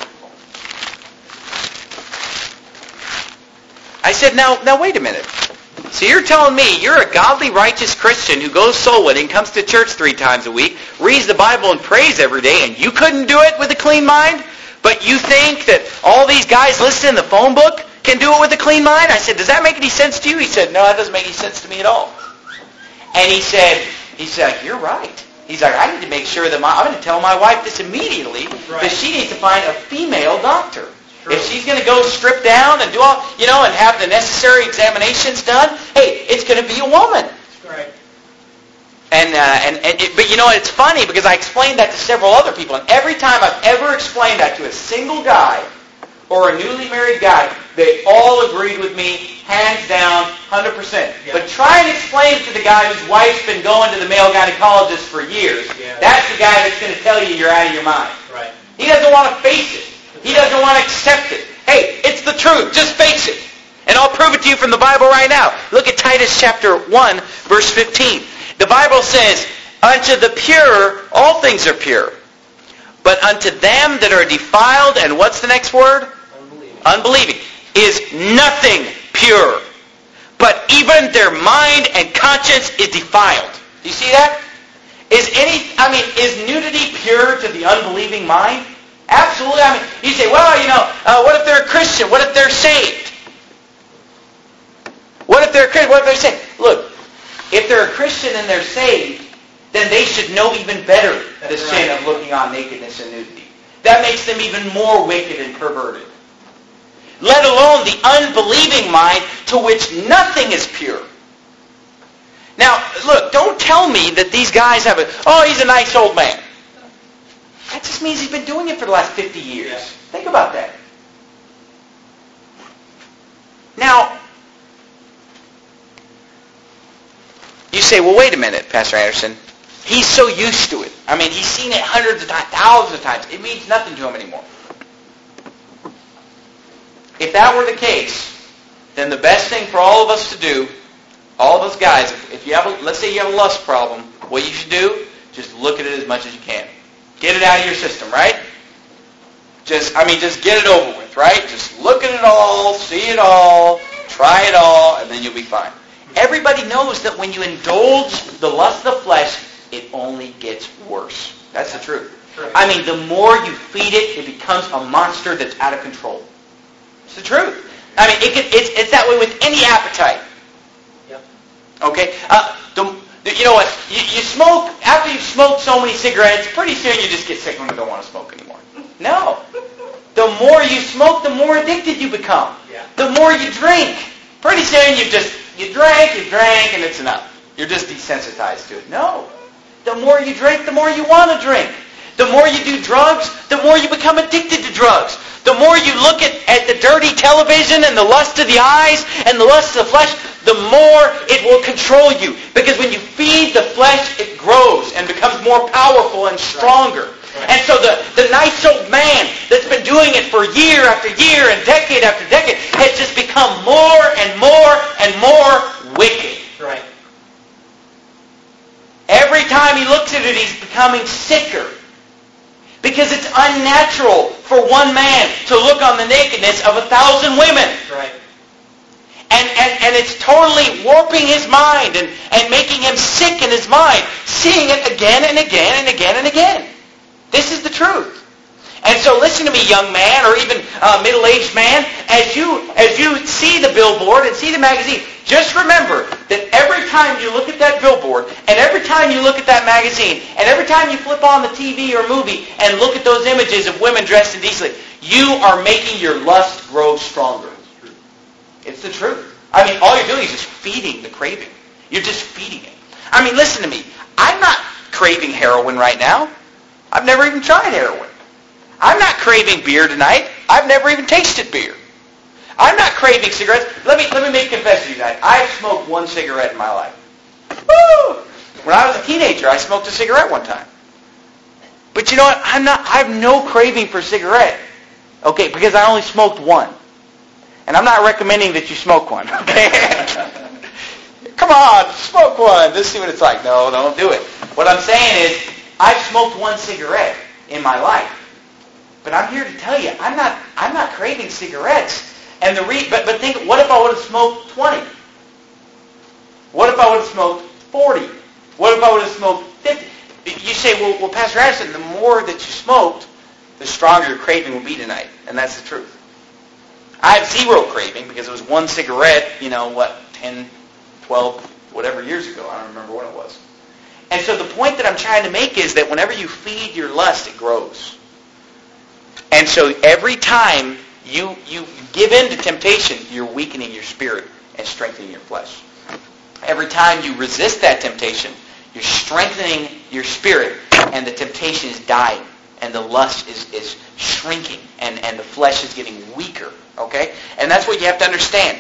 I said, now, now wait a minute. So you're telling me you're a godly, righteous Christian who goes soul winning, comes to church three times a week, reads the Bible and prays every day, and you couldn't do it with a clean mind? But you think that all these guys listed in the phone book can do it with a clean mind? I said, does that make any sense to you? He said, no, that doesn't make any sense to me at all. And he said, he said, you're right. He's like, I need to make sure that my, I'm going to tell my wife this immediately, right, that she needs to find a female doctor. True. If she's going to go strip down and do all, you know, and have the necessary examinations done, hey, it's going to be a woman. Right. And, uh, and, and it, but you know, it's funny because I explained that to several other people, and every time I've ever explained that to a single guy or a newly married guy, they all agreed with me, hands down, one hundred percent. Yeah. But try and explain it to the guy whose wife's been going to the male gynecologist for years. Yeah. That's the guy that's going to tell you you're out of your mind. Right. He doesn't want to face it. He doesn't want to accept it. Hey, it's the truth. Just face it. And I'll prove it to you from the Bible right now. Look at Titus chapter one, verse fifteen. The Bible says, unto the pure, all things are pure. But unto them that are defiled, and what's the next word? Unbelieving. Unbelieving. Is nothing pure. But even their mind and conscience is defiled. Do you see that? Is any, I mean, is nudity pure to the unbelieving mind? Absolutely. I mean, you say, well, you know, uh, what if they're a Christian? What if they're saved? What if they're a Christian? What if they're saved? Look, if they're a Christian and they're saved, then they should know even better the That's sin right. of looking on nakedness and nudity. That makes them even more wicked and perverted. Let alone the unbelieving mind to which nothing is pure. Now, look, don't tell me that these guys have a, oh, he's a nice old man. That just means he's been doing it for the last fifty years. Yeah. Think about that. Now, you say, well, wait a minute, Pastor Anderson. He's so used to it. I mean, he's seen it hundreds of times, thousands of times. It means nothing to him anymore. If that were the case, then the best thing for all of us to do, all of us guys, if, if you have, a, let's say you have a lust problem, what you should do, just look at it as much as you can. Get it out of your system, right? Just, I mean, just get it over with, right? Just look at it all, see it all, try it all, and then you'll be fine. Everybody knows that when you indulge the lust of the flesh, it only gets worse. That's the truth. I mean, the more you feed it, it becomes a monster that's out of control. It's the truth. I mean, it can, it's, it's that way with any appetite. Yep. Okay? Uh, the, You know what? You, you smoke, after you've smoked so many cigarettes, pretty soon you just get sick when you don't want to smoke anymore. No. The more you smoke, the more addicted you become. Yeah. The more you drink. Pretty soon you just, you drank, you drank, and it's enough. You're just desensitized to it. No. The more you drink, the more you want to drink. The more you do drugs, the more you become addicted to drugs. The more you look at, at the dirty television and the lust of the eyes and the lust of the flesh, the more it will control you. Because when you feed the flesh, it grows and becomes more powerful and stronger. Right. And so the, the nice old man that's been doing it for year after year and decade after decade has just become more and more and more wicked. Right. Every time he looks at it, he's becoming sicker. Because it's unnatural for one man to look on the nakedness of a thousand women. Right. And, and, and it's totally warping his mind and, and making him sick in his mind, seeing it again and again and again and again. This is the truth. And so listen to me, young man, or even uh, middle-aged man, as you as you see the billboard and see the magazine, just remember that every time you look at that billboard, and every time you look at that magazine, and every time you flip on the T V or movie and look at those images of women dressed indecently, you are making your lust grow stronger. It's the truth. I mean, all you're doing is just feeding the craving. You're just feeding it. I mean, listen to me. I'm not craving heroin right now. I've never even tried heroin. I'm not craving beer tonight. I've never even tasted beer. I'm not craving cigarettes. Let me let me make a confession to you guys. I've smoked one cigarette in my life. Woo! When I was a teenager, I smoked a cigarette one time. But you know what? I'm not. I have no craving for a cigarette. Okay, because I only smoked one. And I'm not recommending that you smoke one. Okay? Come on, smoke one. Let's see what it's like. No, don't do it. What I'm saying is, I've smoked one cigarette in my life. But I'm here to tell you, I'm not. I'm not craving cigarettes. And the re- but but think, what if I would have smoked twenty? What if I would have smoked forty? What if I would have smoked fifty? You say, well, well, Pastor Addison, the more that you smoked, the stronger your craving will be tonight. And that's the truth. I have zero craving because it was one cigarette, you know, what, ten, twelve, whatever years ago. I don't remember when it was. And so the point that I'm trying to make is that whenever you feed your lust, it grows. And so every time you, you give in to temptation, you're weakening your spirit and strengthening your flesh. Every time you resist that temptation, you're strengthening your spirit, and the temptation is dying, and the lust is, is shrinking, and, and the flesh is getting weaker. Okay? And that's what you have to understand.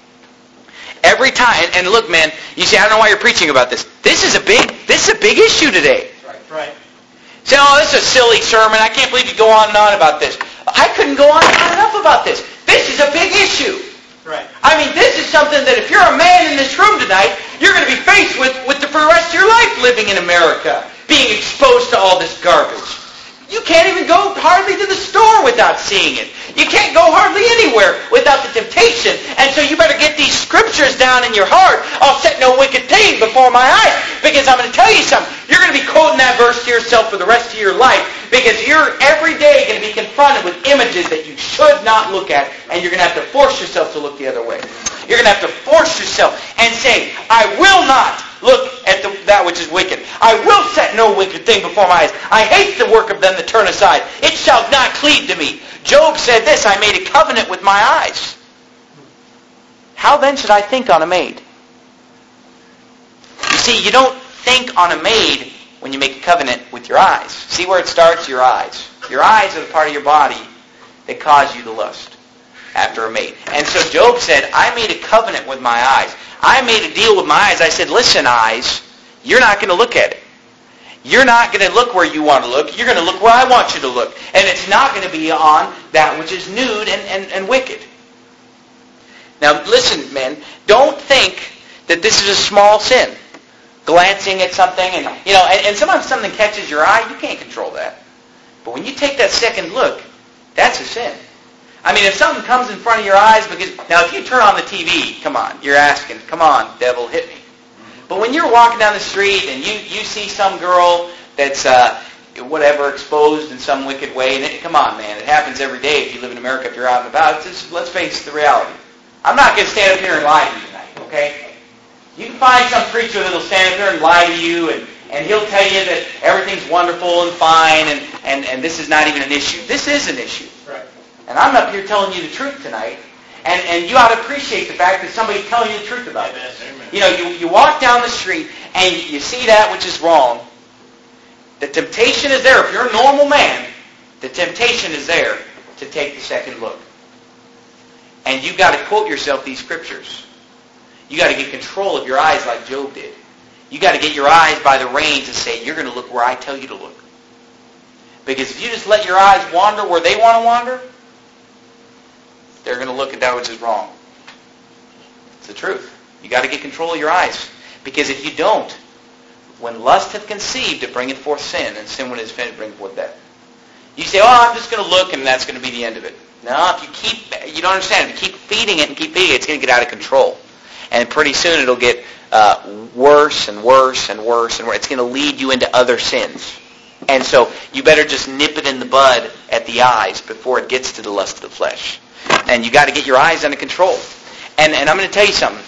Every time, and, and look, man, you say, I don't know why you're preaching about this. This is a big, this is a big issue today. Right, right. Say, oh, this is a silly sermon. I can't believe you go on and on about this. I couldn't go on and on enough about this. This is a big issue. Right. I mean, this is something that if you're a man in this room tonight, you're going to be faced with, with the, for the rest of your life living in America, being exposed to all this garbage. You can't even go hardly to the store without seeing it. You can't go hardly anywhere without the temptation. And so you better get these scriptures down in your heart. I'll set no wicked thing before my eyes. Because I'm going to tell you something. You're going to be quoting that verse to yourself for the rest of your life. Because you're every day going to be confronted with images that you should not look at. And you're going to have to force yourself to look the other way. You're going to have to force yourself and say, I will not look at the, that which is wicked. I will set no wicked thing before my eyes. I hate the work of them that turn aside. It shall not cleave to me. Job said this, I made a covenant with my eyes. How then should I think on a maid? You see, you don't think on a maid when you make a covenant with your eyes. See where it starts? Your eyes. Your eyes are the part of your body that cause you to lust after a maid. And so Job said, I made a covenant with my eyes. I made a deal with my eyes. I said, listen, eyes, you're not going to look at it. You're not going to look where you want to look. You're going to look where I want you to look. And it's not going to be on that which is nude and, and, and wicked. Now, listen, men, don't think that this is a small sin. Glancing at something, and you know, and, and sometimes something catches your eye, you can't control that. But when you take that second look, that's a sin. I mean, if something comes in front of your eyes, because now if you turn on the T V, come on, you're asking, come on, devil, hit me. But when you're walking down the street and you, you see some girl that's uh, whatever exposed in some wicked way, and it, come on, man, it happens every day if you live in America, if you're out and about. It's just, let's face the reality. I'm not going to stand up here and lie to you tonight, okay? You can find some preacher that'll stand up here and lie to you, and, and he'll tell you that everything's wonderful and fine, and, and, and this is not even an issue. This is an issue. Right. And I'm up here telling you the truth tonight. And, and you ought to appreciate the fact that somebody's telling you the truth about it. Amen. You know, you, you walk down the street and you see that which is wrong. The temptation is there. If you're a normal man, the temptation is there to take the second look. And you've got to quote yourself these scriptures. You've got to get control of your eyes like Job did. You've got to get your eyes by the reins and say, you're going to look where I tell you to look. Because if you just let your eyes wander where they want to wander, they're going to look at that which is wrong. It's the truth. You got to get control of your eyes. Because if you don't, when lust hath conceived, it bringeth forth sin, and sin when it is finished bringeth forth death. You say, oh, I'm just going to look, and that's going to be the end of it. No, if you keep, you don't understand. If you keep feeding it and keep feeding it, it's going to get out of control. And pretty soon it'll get uh, worse and worse and worse and worse. It's going to lead you into other sins. And so you better just nip it in the bud at the eyes before it gets to the lust of the flesh. And you got to get your eyes under control. And, and I'm going to tell you something.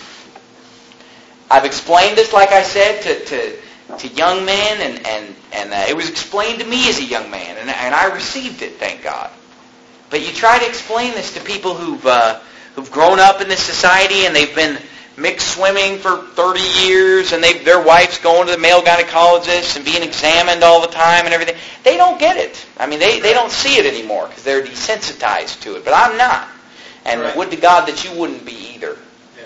I've explained this, like I said, to to, to young men, and and and uh, it was explained to me as a young man, and and I received it, thank God. But you try to explain this to people who've uh, who've grown up in this society, and they've been mixed swimming for thirty years, and they their wife's going to the male gynecologist and being examined all the time and everything. They don't get it. I mean, they, they don't see it anymore because they're desensitized to it. But I'm not. And right. would to God that you wouldn't be either. Yeah.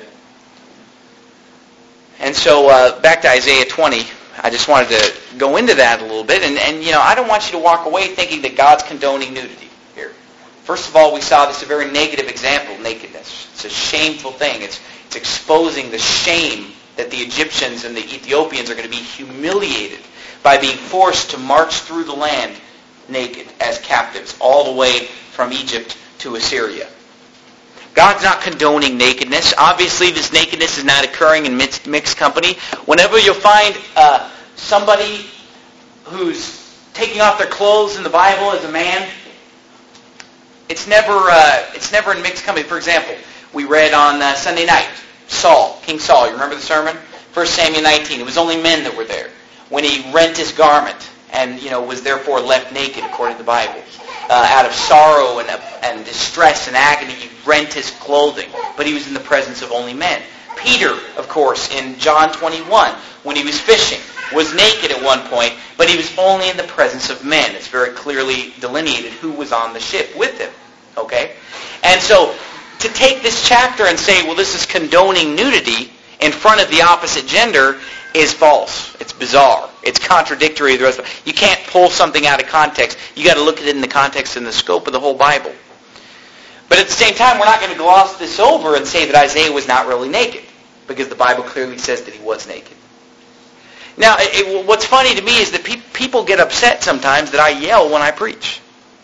And so uh, back to Isaiah twenty, I just wanted to go into that a little bit. And, and, you know, I don't want you to walk away thinking that God's condoning nudity here. First of all, we saw this a very negative example, nakedness. It's a shameful thing. It's, it's exposing the shame that the Egyptians and the Ethiopians are going to be humiliated by being forced to march through the land naked as captives, all the way from Egypt to Assyria. God's not condoning nakedness. Obviously, this nakedness is not occurring in mixed, mixed company. Whenever you'll find uh, somebody who's taking off their clothes in the Bible as a man, it's never uh, it's never in mixed company. For example, we read on uh, Sunday night, Saul, King Saul. You remember the sermon? First Samuel nineteen. It was only men that were there. When he rent his garment and, you know, was therefore left naked, according to the Bible. Uh, out of sorrow and, uh, and distress and agony, he rent his clothing. But he was in the presence of only men. Peter, of course, in John twenty-one, when he was fishing, was naked at one point, but he was only in the presence of men. It's very clearly delineated who was on the ship with him. Okay? And so, to take this chapter and say, well, this is condoning nudity in front of the opposite gender is false. It's bizarre. It's contradictory to the rest of it. You can't pull something out of context. You got to look at it in the context and the scope of the whole Bible. But at the same time, we're not going to gloss this over and say that Isaiah was not really naked, because the Bible clearly says that he was naked. Now, it, it, what's funny to me is that pe- people get upset sometimes that I yell when I preach.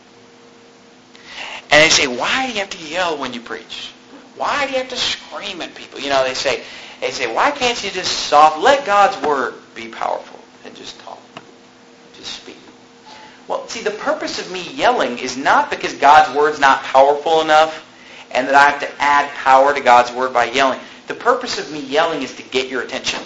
And they say, why do you have to yell when you preach? Why do you have to scream at people? You know, they say, They say, why can't you just soft, let God's word be powerful and just talk, just speak. Well, see, the purpose of me yelling is not because God's word's not powerful enough and that I have to add power to God's word by yelling. The purpose of me yelling is to get your attention.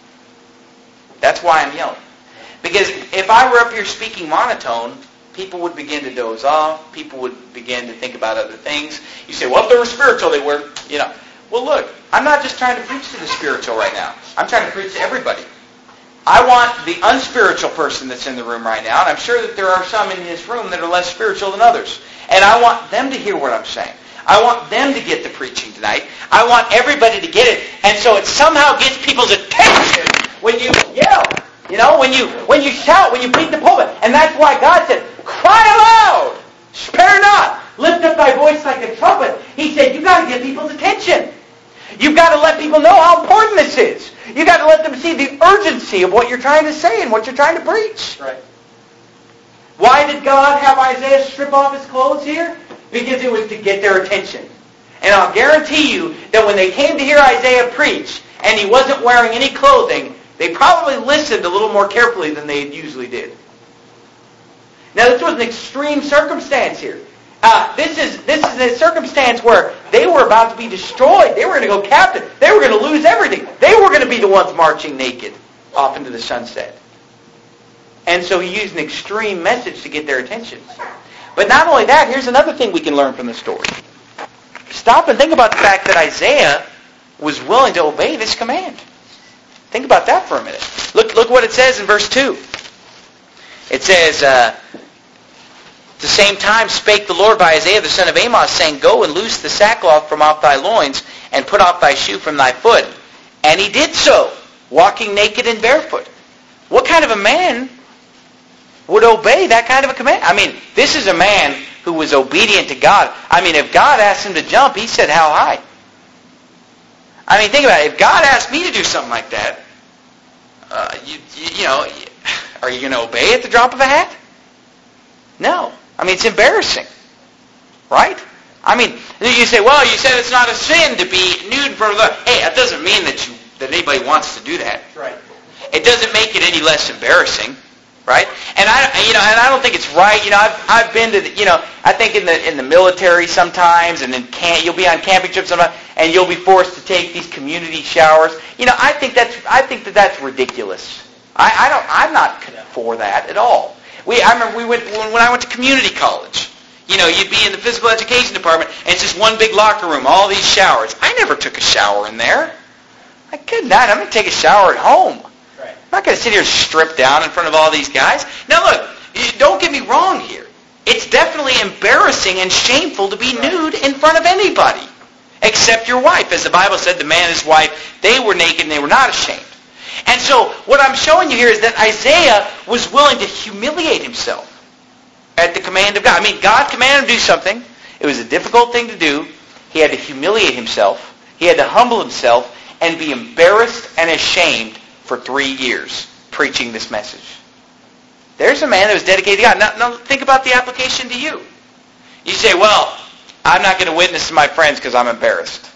That's why I'm yelling. Because if I were up here speaking monotone, people would begin to doze off. People would begin to think about other things. You say, well, if they were spiritual, they were, you know. Well, look, I'm not just trying to preach to the spiritual right now. I'm trying to preach to everybody. I want the unspiritual person that's in the room right now, and I'm sure that there are some in this room that are less spiritual than others. And I want them to hear what I'm saying. I want them to get the preaching tonight. I want everybody to get it. And so it somehow gets people's attention when you yell. You know, when you when you shout, when you beat the pulpit. And that's why God said, cry aloud, spare not, lift up thy voice like a trumpet. He said, you've got to get people's attention. You've got to let people know how important this is. You've got to let them see the urgency of what you're trying to say and what you're trying to preach. Right. Why did God have Isaiah strip off his clothes here? Because it was to get their attention. And I'll guarantee you that when they came to hear Isaiah preach and he wasn't wearing any clothing, they probably listened a little more carefully than they usually did. Now, this was an extreme circumstance here. Uh, this is this is a circumstance where they were about to be destroyed. They were going to go captive. They were going to lose everything. They were going to be the ones marching naked off into the sunset. And so he used an extreme message to get their attention. But not only that, here's another thing we can learn from the story. Stop and think about the fact that Isaiah was willing to obey this command. Think about that for a minute. Look, look what it says in verse two. It says, uh, at the same time spake the Lord by Isaiah the son of Amos, saying, go and loose the sackcloth from off thy loins, and put off thy shoe from thy foot. And he did so, walking naked and barefoot. What kind of a man would obey that kind of a command? I mean, this is a man who was obedient to God. I mean, if God asked him to jump, he said, how high? I mean, think about it. If God asked me to do something like that, uh, you, you, you know, are you going to obey at the drop of a hat? No. I mean, it's embarrassing. Right? I mean, you say, well, you said it's not a sin to be nude for the... Hey, that doesn't mean that you that anybody wants to do that. Right. It doesn't make it any less embarrassing. Right? And I, you know, and I don't think it's right. You know, I've I've been to, the, you know, I think in the in the military sometimes, and in camp, you'll be on camping trips sometimes, and you'll be forced to take these community showers. You know, I think that's I think that that's ridiculous. I, I don't. I'm not for that at all. We I remember we went when, when I went to community college. You know, you'd be in the physical education department, and it's just one big locker room, all these showers. I never took a shower in there. I could not. I'm going to take a shower at home. Right. I'm not going to sit here stripped down in front of all these guys. Now look, don't get me wrong here. It's definitely very embarrassing and shameful to be nude in front of anybody, except your wife. As the Bible said, the man and his wife, they were naked and they were not ashamed. And so what I'm showing you here is that Isaiah was willing to humiliate himself at the command of God. I mean, God commanded him to do something. It was a difficult thing to do. He had to humiliate himself. He had to humble himself and be embarrassed and ashamed for three years preaching this message. There's a man that was dedicated to God. Now, now think about the application to you. You say, well, I'm not going to witness to my friends because I'm embarrassed.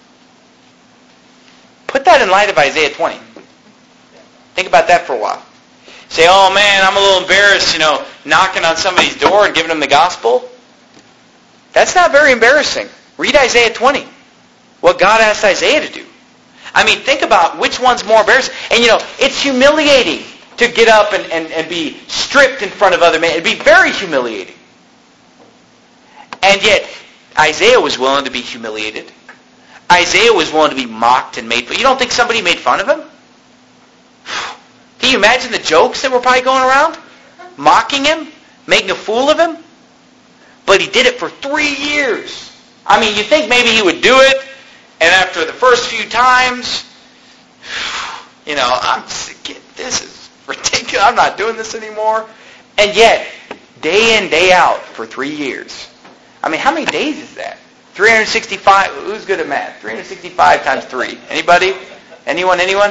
Put that in light of Isaiah twenty. Think about that for a while. Say, oh man, I'm a little embarrassed, you know, knocking on somebody's door and giving them the gospel. That's not very embarrassing. Read Isaiah twenty. What God asked Isaiah to do. I mean, think about which one's more embarrassing. And you know, it's humiliating to get up and, and, and be stripped in front of other men. It'd be very humiliating. And yet, Isaiah was willing to be humiliated. Isaiah was willing to be mocked and made fun of. You don't think somebody made fun of him? Can you imagine the jokes that were probably going around? Mocking him? Making a fool of him? But he did it for three years. I mean, you think maybe he would do it, and after the first few times, you know, I'm sick. This is ridiculous. I'm not doing this anymore. And yet, day in, day out for three years. I mean, how many days is that? three hundred sixty-five. Who's good at math? three hundred sixty-five times three. Anybody? Anyone? Anyone?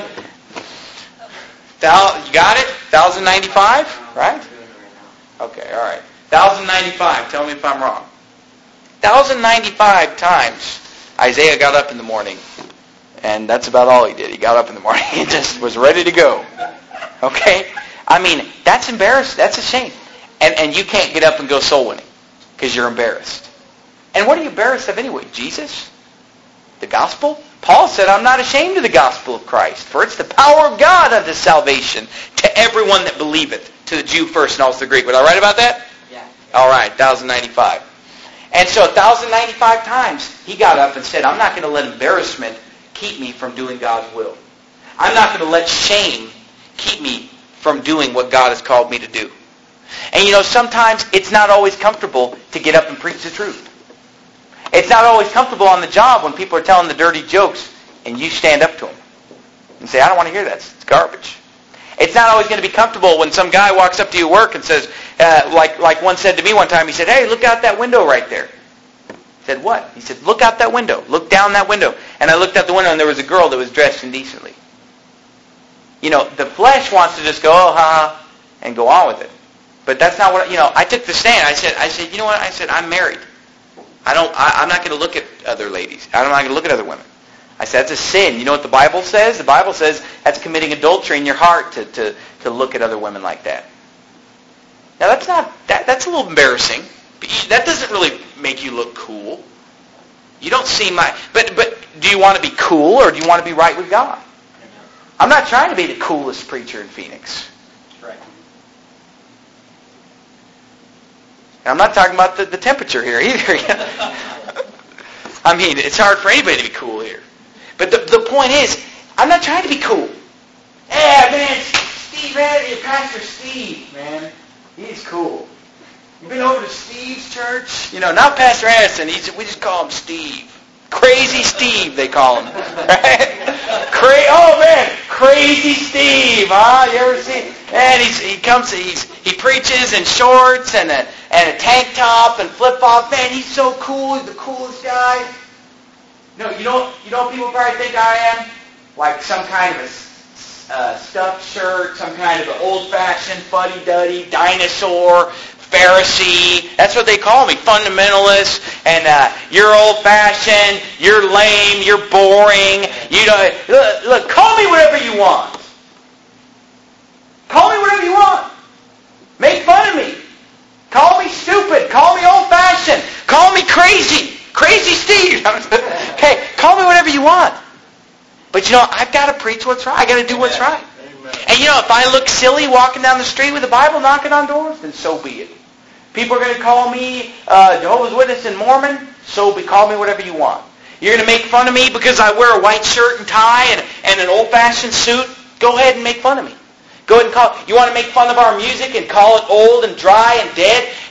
Thou, you got it? one thousand ninety-five? Right? Okay, all right. one thousand ninety-five. Tell me if I'm wrong. one thousand ninety-five times Isaiah got up in the morning. And that's about all he did. He got up in the morning and just was ready to go. Okay? I mean, that's embarrassing. That's a shame. And, and you can't get up and go soul winning because you're embarrassed. And what are you embarrassed of anyway? Jesus? The gospel? Paul said, I'm not ashamed of the gospel of Christ, for it's the power of God unto salvation to everyone that believeth, to the Jew first and also the Greek. Was I right about that? Yeah. All right, one thousand ninety-five. And so one thousand ninety-five times he got up and said, I'm not going to let embarrassment keep me from doing God's will. I'm not going to let shame keep me from doing what God has called me to do. And you know, sometimes it's not always comfortable to get up and preach the truth. It's not always comfortable on the job when people are telling the dirty jokes and you stand up to them and say, I don't want to hear that. It's garbage. It's not always going to be comfortable when some guy walks up to you at work and says, uh, like, like one said to me one time, he said, hey, look out that window right there. I said, what? He said, look out that window. Look down that window. And I looked out the window and there was a girl that was dressed indecently. You know, the flesh wants to just go, oh, ha, ha, and go on with it. But that's not what, you know, I took the stand. I said, I said, you know what? I said, I'm married. I don't, I, I'm not going to look at other ladies. I'm not going to look at other women. I said, that's a sin. You know what the Bible says? The Bible says that's committing adultery in your heart to, to, to look at other women like that. Now that's not, that, that's a little embarrassing. That doesn't really make you look cool. You don't seem like, but, but do you want to be cool or do you want to be right with God? I'm not trying to be the coolest preacher in Phoenix. Right. And I'm not talking about the, the temperature here either. I mean, it's hard for anybody to be cool here. But the, the point is, I'm not trying to be cool. Hey, man, Steve Addy, Pastor Steve, man. He's cool. You been over to Steve's church? You know, not Pastor Addison. He's, we just call him Steve. Crazy Steve, they call him. Right? Cra- oh, man, Crazy Steve, huh? You ever see? And he's, he comes, he's, he preaches in shorts and a, and a tank top and flip-flops. Man, he's so cool. He's the coolest guy. No, you know, you know what people probably think I am? Like some kind of a uh, stuffed shirt, some kind of an old-fashioned fuddy-duddy dinosaur, Pharisee. That's what they call me, fundamentalist. And uh, you're old-fashioned, you're lame, you're boring. You know, look, look, call me whatever you want. Call me whatever you want. Make fun of me. Call me stupid. Call me old-fashioned. Call me crazy. Crazy Steve. Okay, call me whatever you want. But you know, I've got to preach what's right. I've got to do what's right. Amen. And you know, if I look silly walking down the street with a Bible knocking on doors, then so be it. People are going to call me uh, Jehovah's Witness and Mormon, so be. Call me whatever you want. You're going to make fun of me because I wear a white shirt and tie and, and an old-fashioned suit? Go ahead and make fun of me. Go ahead and call. You want to make fun of our music and call it old and dry and dead?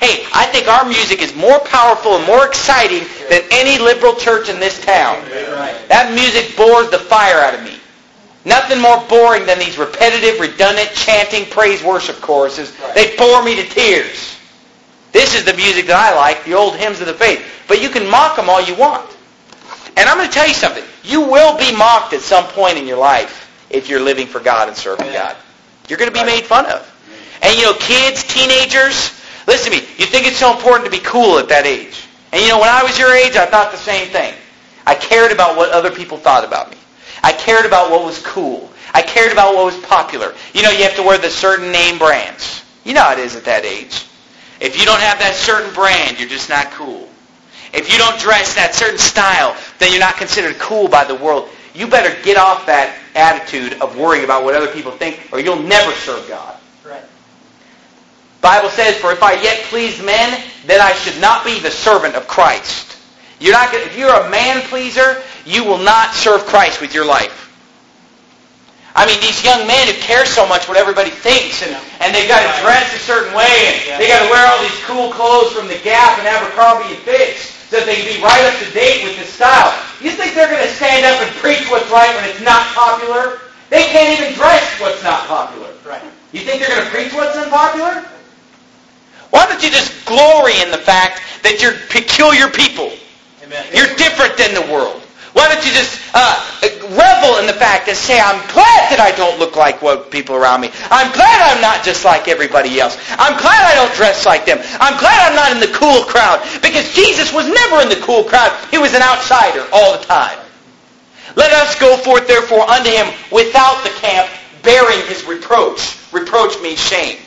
Hey, I think our music is more powerful and more exciting than any liberal church in this town. That music bores the fire out of me. Nothing more boring than these repetitive, redundant, chanting, praise worship choruses. They bore me to tears. This is the music that I like, the old hymns of the faith. But you can mock them all you want. And I'm going to tell you something. You will be mocked at some point in your life if you're living for God and serving God. You're going to be made fun of. And you know, kids, teenagers, listen to me. You think it's so important to be cool at that age. And you know, when I was your age, I thought the same thing. I cared about what other people thought about me. I cared about what was cool. I cared about what was popular. You know, you have to wear the certain name brands. You know how it is at that age. If you don't have that certain brand, you're just not cool. If you don't dress that certain style, then you're not considered cool by the world. You better get off that attitude of worrying about what other people think, or you'll never serve God. Right. Bible says, "For if I yet please men, then I should not be the servant of Christ." You're not gonna, if you're a man pleaser, you will not serve Christ with your life. I mean, these young men who care so much what everybody thinks, and, and they've got to dress a certain way, and they got to wear all these cool clothes from the Gap and Abercrombie and Fitch, so that they can be right up to date with the style. You think they're going to stand up and preach what's right when it's not popular? They can't even dress what's not popular. Right. You think they're going to preach what's unpopular? Why don't you just glory in the fact that you're peculiar people? Amen. You're different than the world. Why don't you just uh, revel in the fact and say, I'm glad that I don't look like what people around me. I'm glad I'm not just like everybody else. I'm glad I don't dress like them. I'm glad I'm not in the cool crowd. Because Jesus was never in the cool crowd. He was an outsider all the time. Let us go forth therefore unto him without the camp, bearing his reproach. Reproach means shame.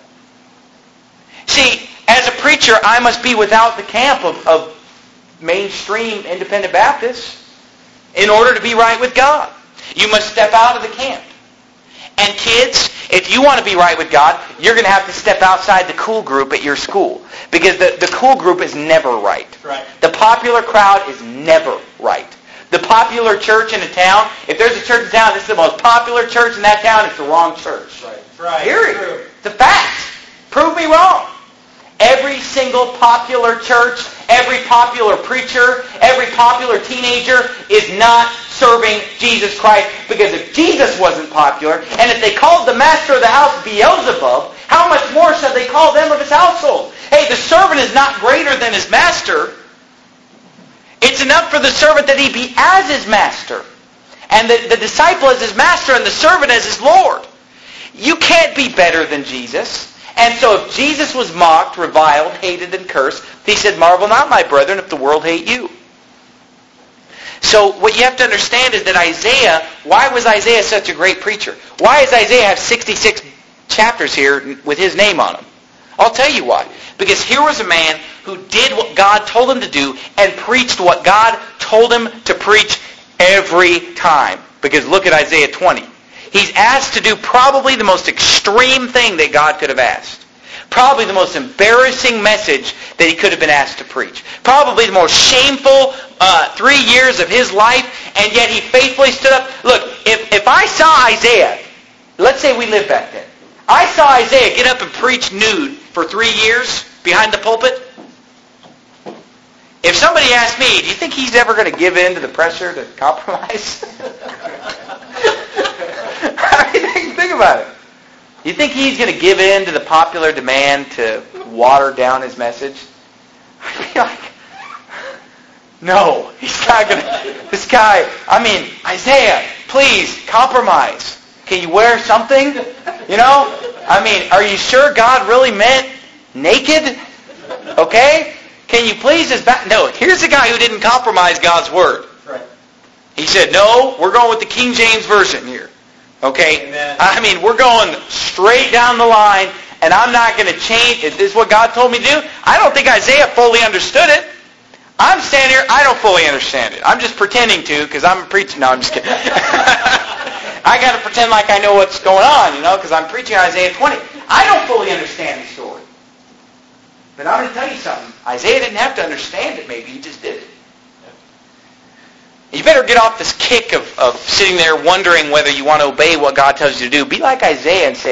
See, as a preacher, I must be without the camp of, of mainstream independent Baptists in order to be right with God. You must step out of the camp. And kids, if you want to be right with God, you're going to have to step outside the cool group at your school. Because the, the cool group is never right. Right. The popular crowd is never right. The popular church in a town, if there's a church in town, this is the most popular church in that town, it's the wrong church. Right. Right. Period. True. It's a fact. Prove me wrong. Every single popular church, every popular preacher, every popular teenager is not serving Jesus Christ. Because if Jesus wasn't popular, and if they called the master of the house Beelzebub, how much more should they call them of his household? Hey, the servant is not greater than his master. It's enough for the servant that he be as his master. And the, the disciple as his master and the servant as his Lord. You can't be better than Jesus. And so if Jesus was mocked, reviled, hated, and cursed, he said, marvel not, my brethren, if the world hate you. So what you have to understand is that Isaiah, why was Isaiah such a great preacher? Why does Isaiah have sixty-six chapters here with his name on them? I'll tell you why. Because here was a man who did what God told him to do and preached what God told him to preach every time. Because look at Isaiah twenty. He's asked to do probably the most extreme thing that God could have asked. Probably the most embarrassing message that he could have been asked to preach. Probably the most shameful uh, three years of his life, and yet he faithfully stood up. Look, if, if I saw Isaiah, let's say we lived back then. I saw Isaiah get up and preach nude for three years behind the pulpit. If somebody asked me, do you think he's ever going to give in to the pressure to compromise? I mean, think, think about it. You think he's going to give in to the popular demand to water down his message? I'd be like, no, he's not going to. This guy, I mean, Isaiah, please, compromise. Can you wear something? You know? I mean, are you sure God really meant naked? Okay? Can you please just back? No, here's a guy who didn't compromise God's word. Right. He said, no, we're going with the King James Version here. Okay? Amen. I mean, we're going straight down the line, and I'm not going to change. Is this what God told me to do? I don't think Isaiah fully understood it. I'm standing here, I don't fully understand it. I'm just pretending to, because I'm preaching. No, I'm just kidding. I got to pretend like I know what's going on, you know, because I'm preaching Isaiah twenty. I don't fully understand the story. But I'm going to tell you something. Isaiah didn't have to understand it, maybe. He just did it. You better get off this kick of, of sitting there wondering whether you want to obey what God tells you to do. Be like Isaiah and say, oh,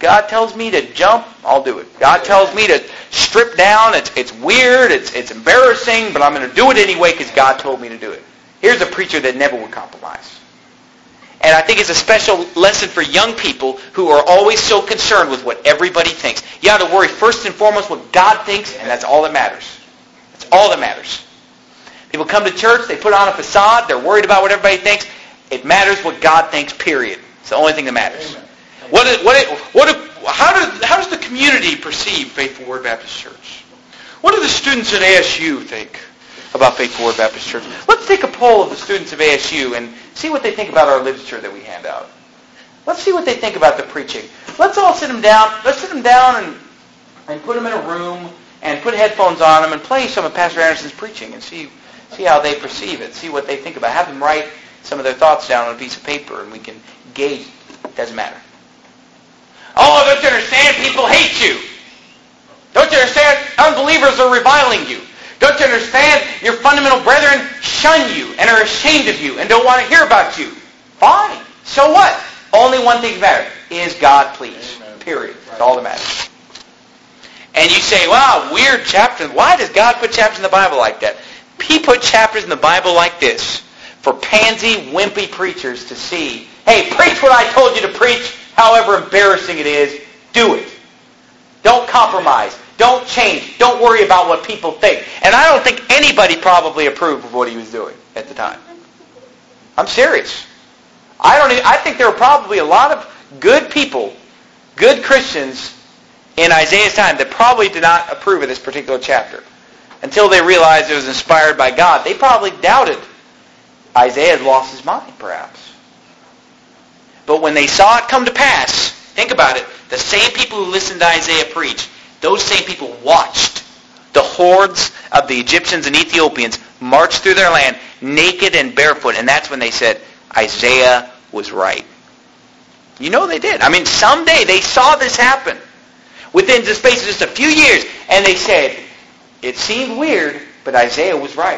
God tells me to jump, I'll do it. God tells me to strip down, it's it's weird, it's it's embarrassing, but I'm going to do it anyway because God told me to do it. Here's a preacher that never would compromise. And I think it's a special lesson for young people who are always so concerned with what everybody thinks. You have to worry first and foremost what God thinks, and that's all that matters. That's all that matters. People come to church, they put on a facade, they're worried about what everybody thinks. It matters what God thinks, period. It's the only thing that matters. Amen. What is, what is, what is, how, does, how does the community perceive Faithful Word Baptist Church? What do the students at A S U think about Faithful Word Baptist Church? Let's take a poll of the students of A S U and see what they think about our literature that we hand out. Let's see what they think about the preaching. Let's all sit them down. Let's sit them down and, and put them in a room and put headphones on them and play some of Pastor Anderson's preaching and see see how they perceive it, see what they think about it. Have them write some of their thoughts down on a piece of paper and we can gauge. It doesn't matter. Oh, don't you understand? People hate you. Don't you understand? Unbelievers are reviling you. Don't you understand? Your fundamental brethren shun you and are ashamed of you and don't want to hear about you. Fine. So what? Only one thing matters. Is God pleased? Period. That's all that matters. And you say, wow, weird chapter. Why does God put chapters in the Bible like that? He put chapters in the Bible like this for pansy, wimpy preachers to see, hey, preach what I told you to preach, however embarrassing it is, do it. Don't compromise. Don't change. Don't worry about what people think. And I don't think anybody probably approved of what he was doing at the time. I'm serious. I don't. Even, I think there were probably a lot of good people, good Christians in Isaiah's time that probably did not approve of this particular chapter. Until they realized it was inspired by God. They probably doubted. Isaiah had lost his mind, perhaps. But when they saw it come to pass, think about it, the same people who listened to Isaiah preach, those same people watched the hordes of the Egyptians and Ethiopians march through their land naked and barefoot. And that's when they said, Isaiah was right. You know they did. I mean, someday they saw this happen within the space of just a few years. And they said, it seemed weird, but Isaiah was right.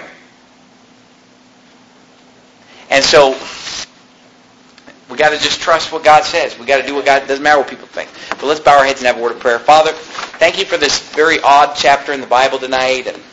And so we got to just trust what God says. We got to do what God, it doesn't matter what people think. But let's bow our heads and have a word of prayer. Father, thank you for this very odd chapter in the Bible tonight. And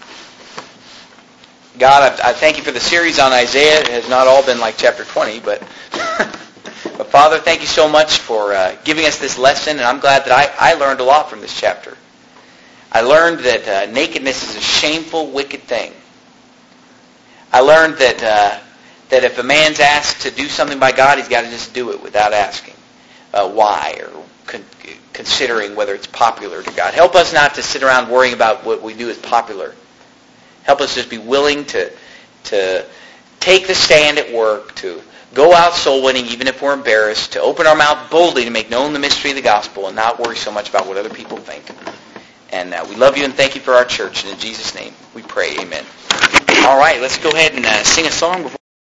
God, I, I thank you for the series on Isaiah. It has not all been like chapter twenty, but but Father, thank you so much for uh, giving us this lesson. And I'm glad that I, I learned a lot from this chapter. I learned that uh, nakedness is a shameful, wicked thing. I learned that uh, that if a man's asked to do something by God, he's got to just do it without asking uh, why or con- considering whether it's popular to God. Help us not to sit around worrying about what we do is popular. Help us just be willing to to take the stand at work, to go out soul winning even if we're embarrassed, to open our mouth boldly to make known the mystery of the gospel and not worry so much about what other people think. And uh, we love you and thank you for our church. And in Jesus' name we pray, amen. All right, let's go ahead and uh, sing a song before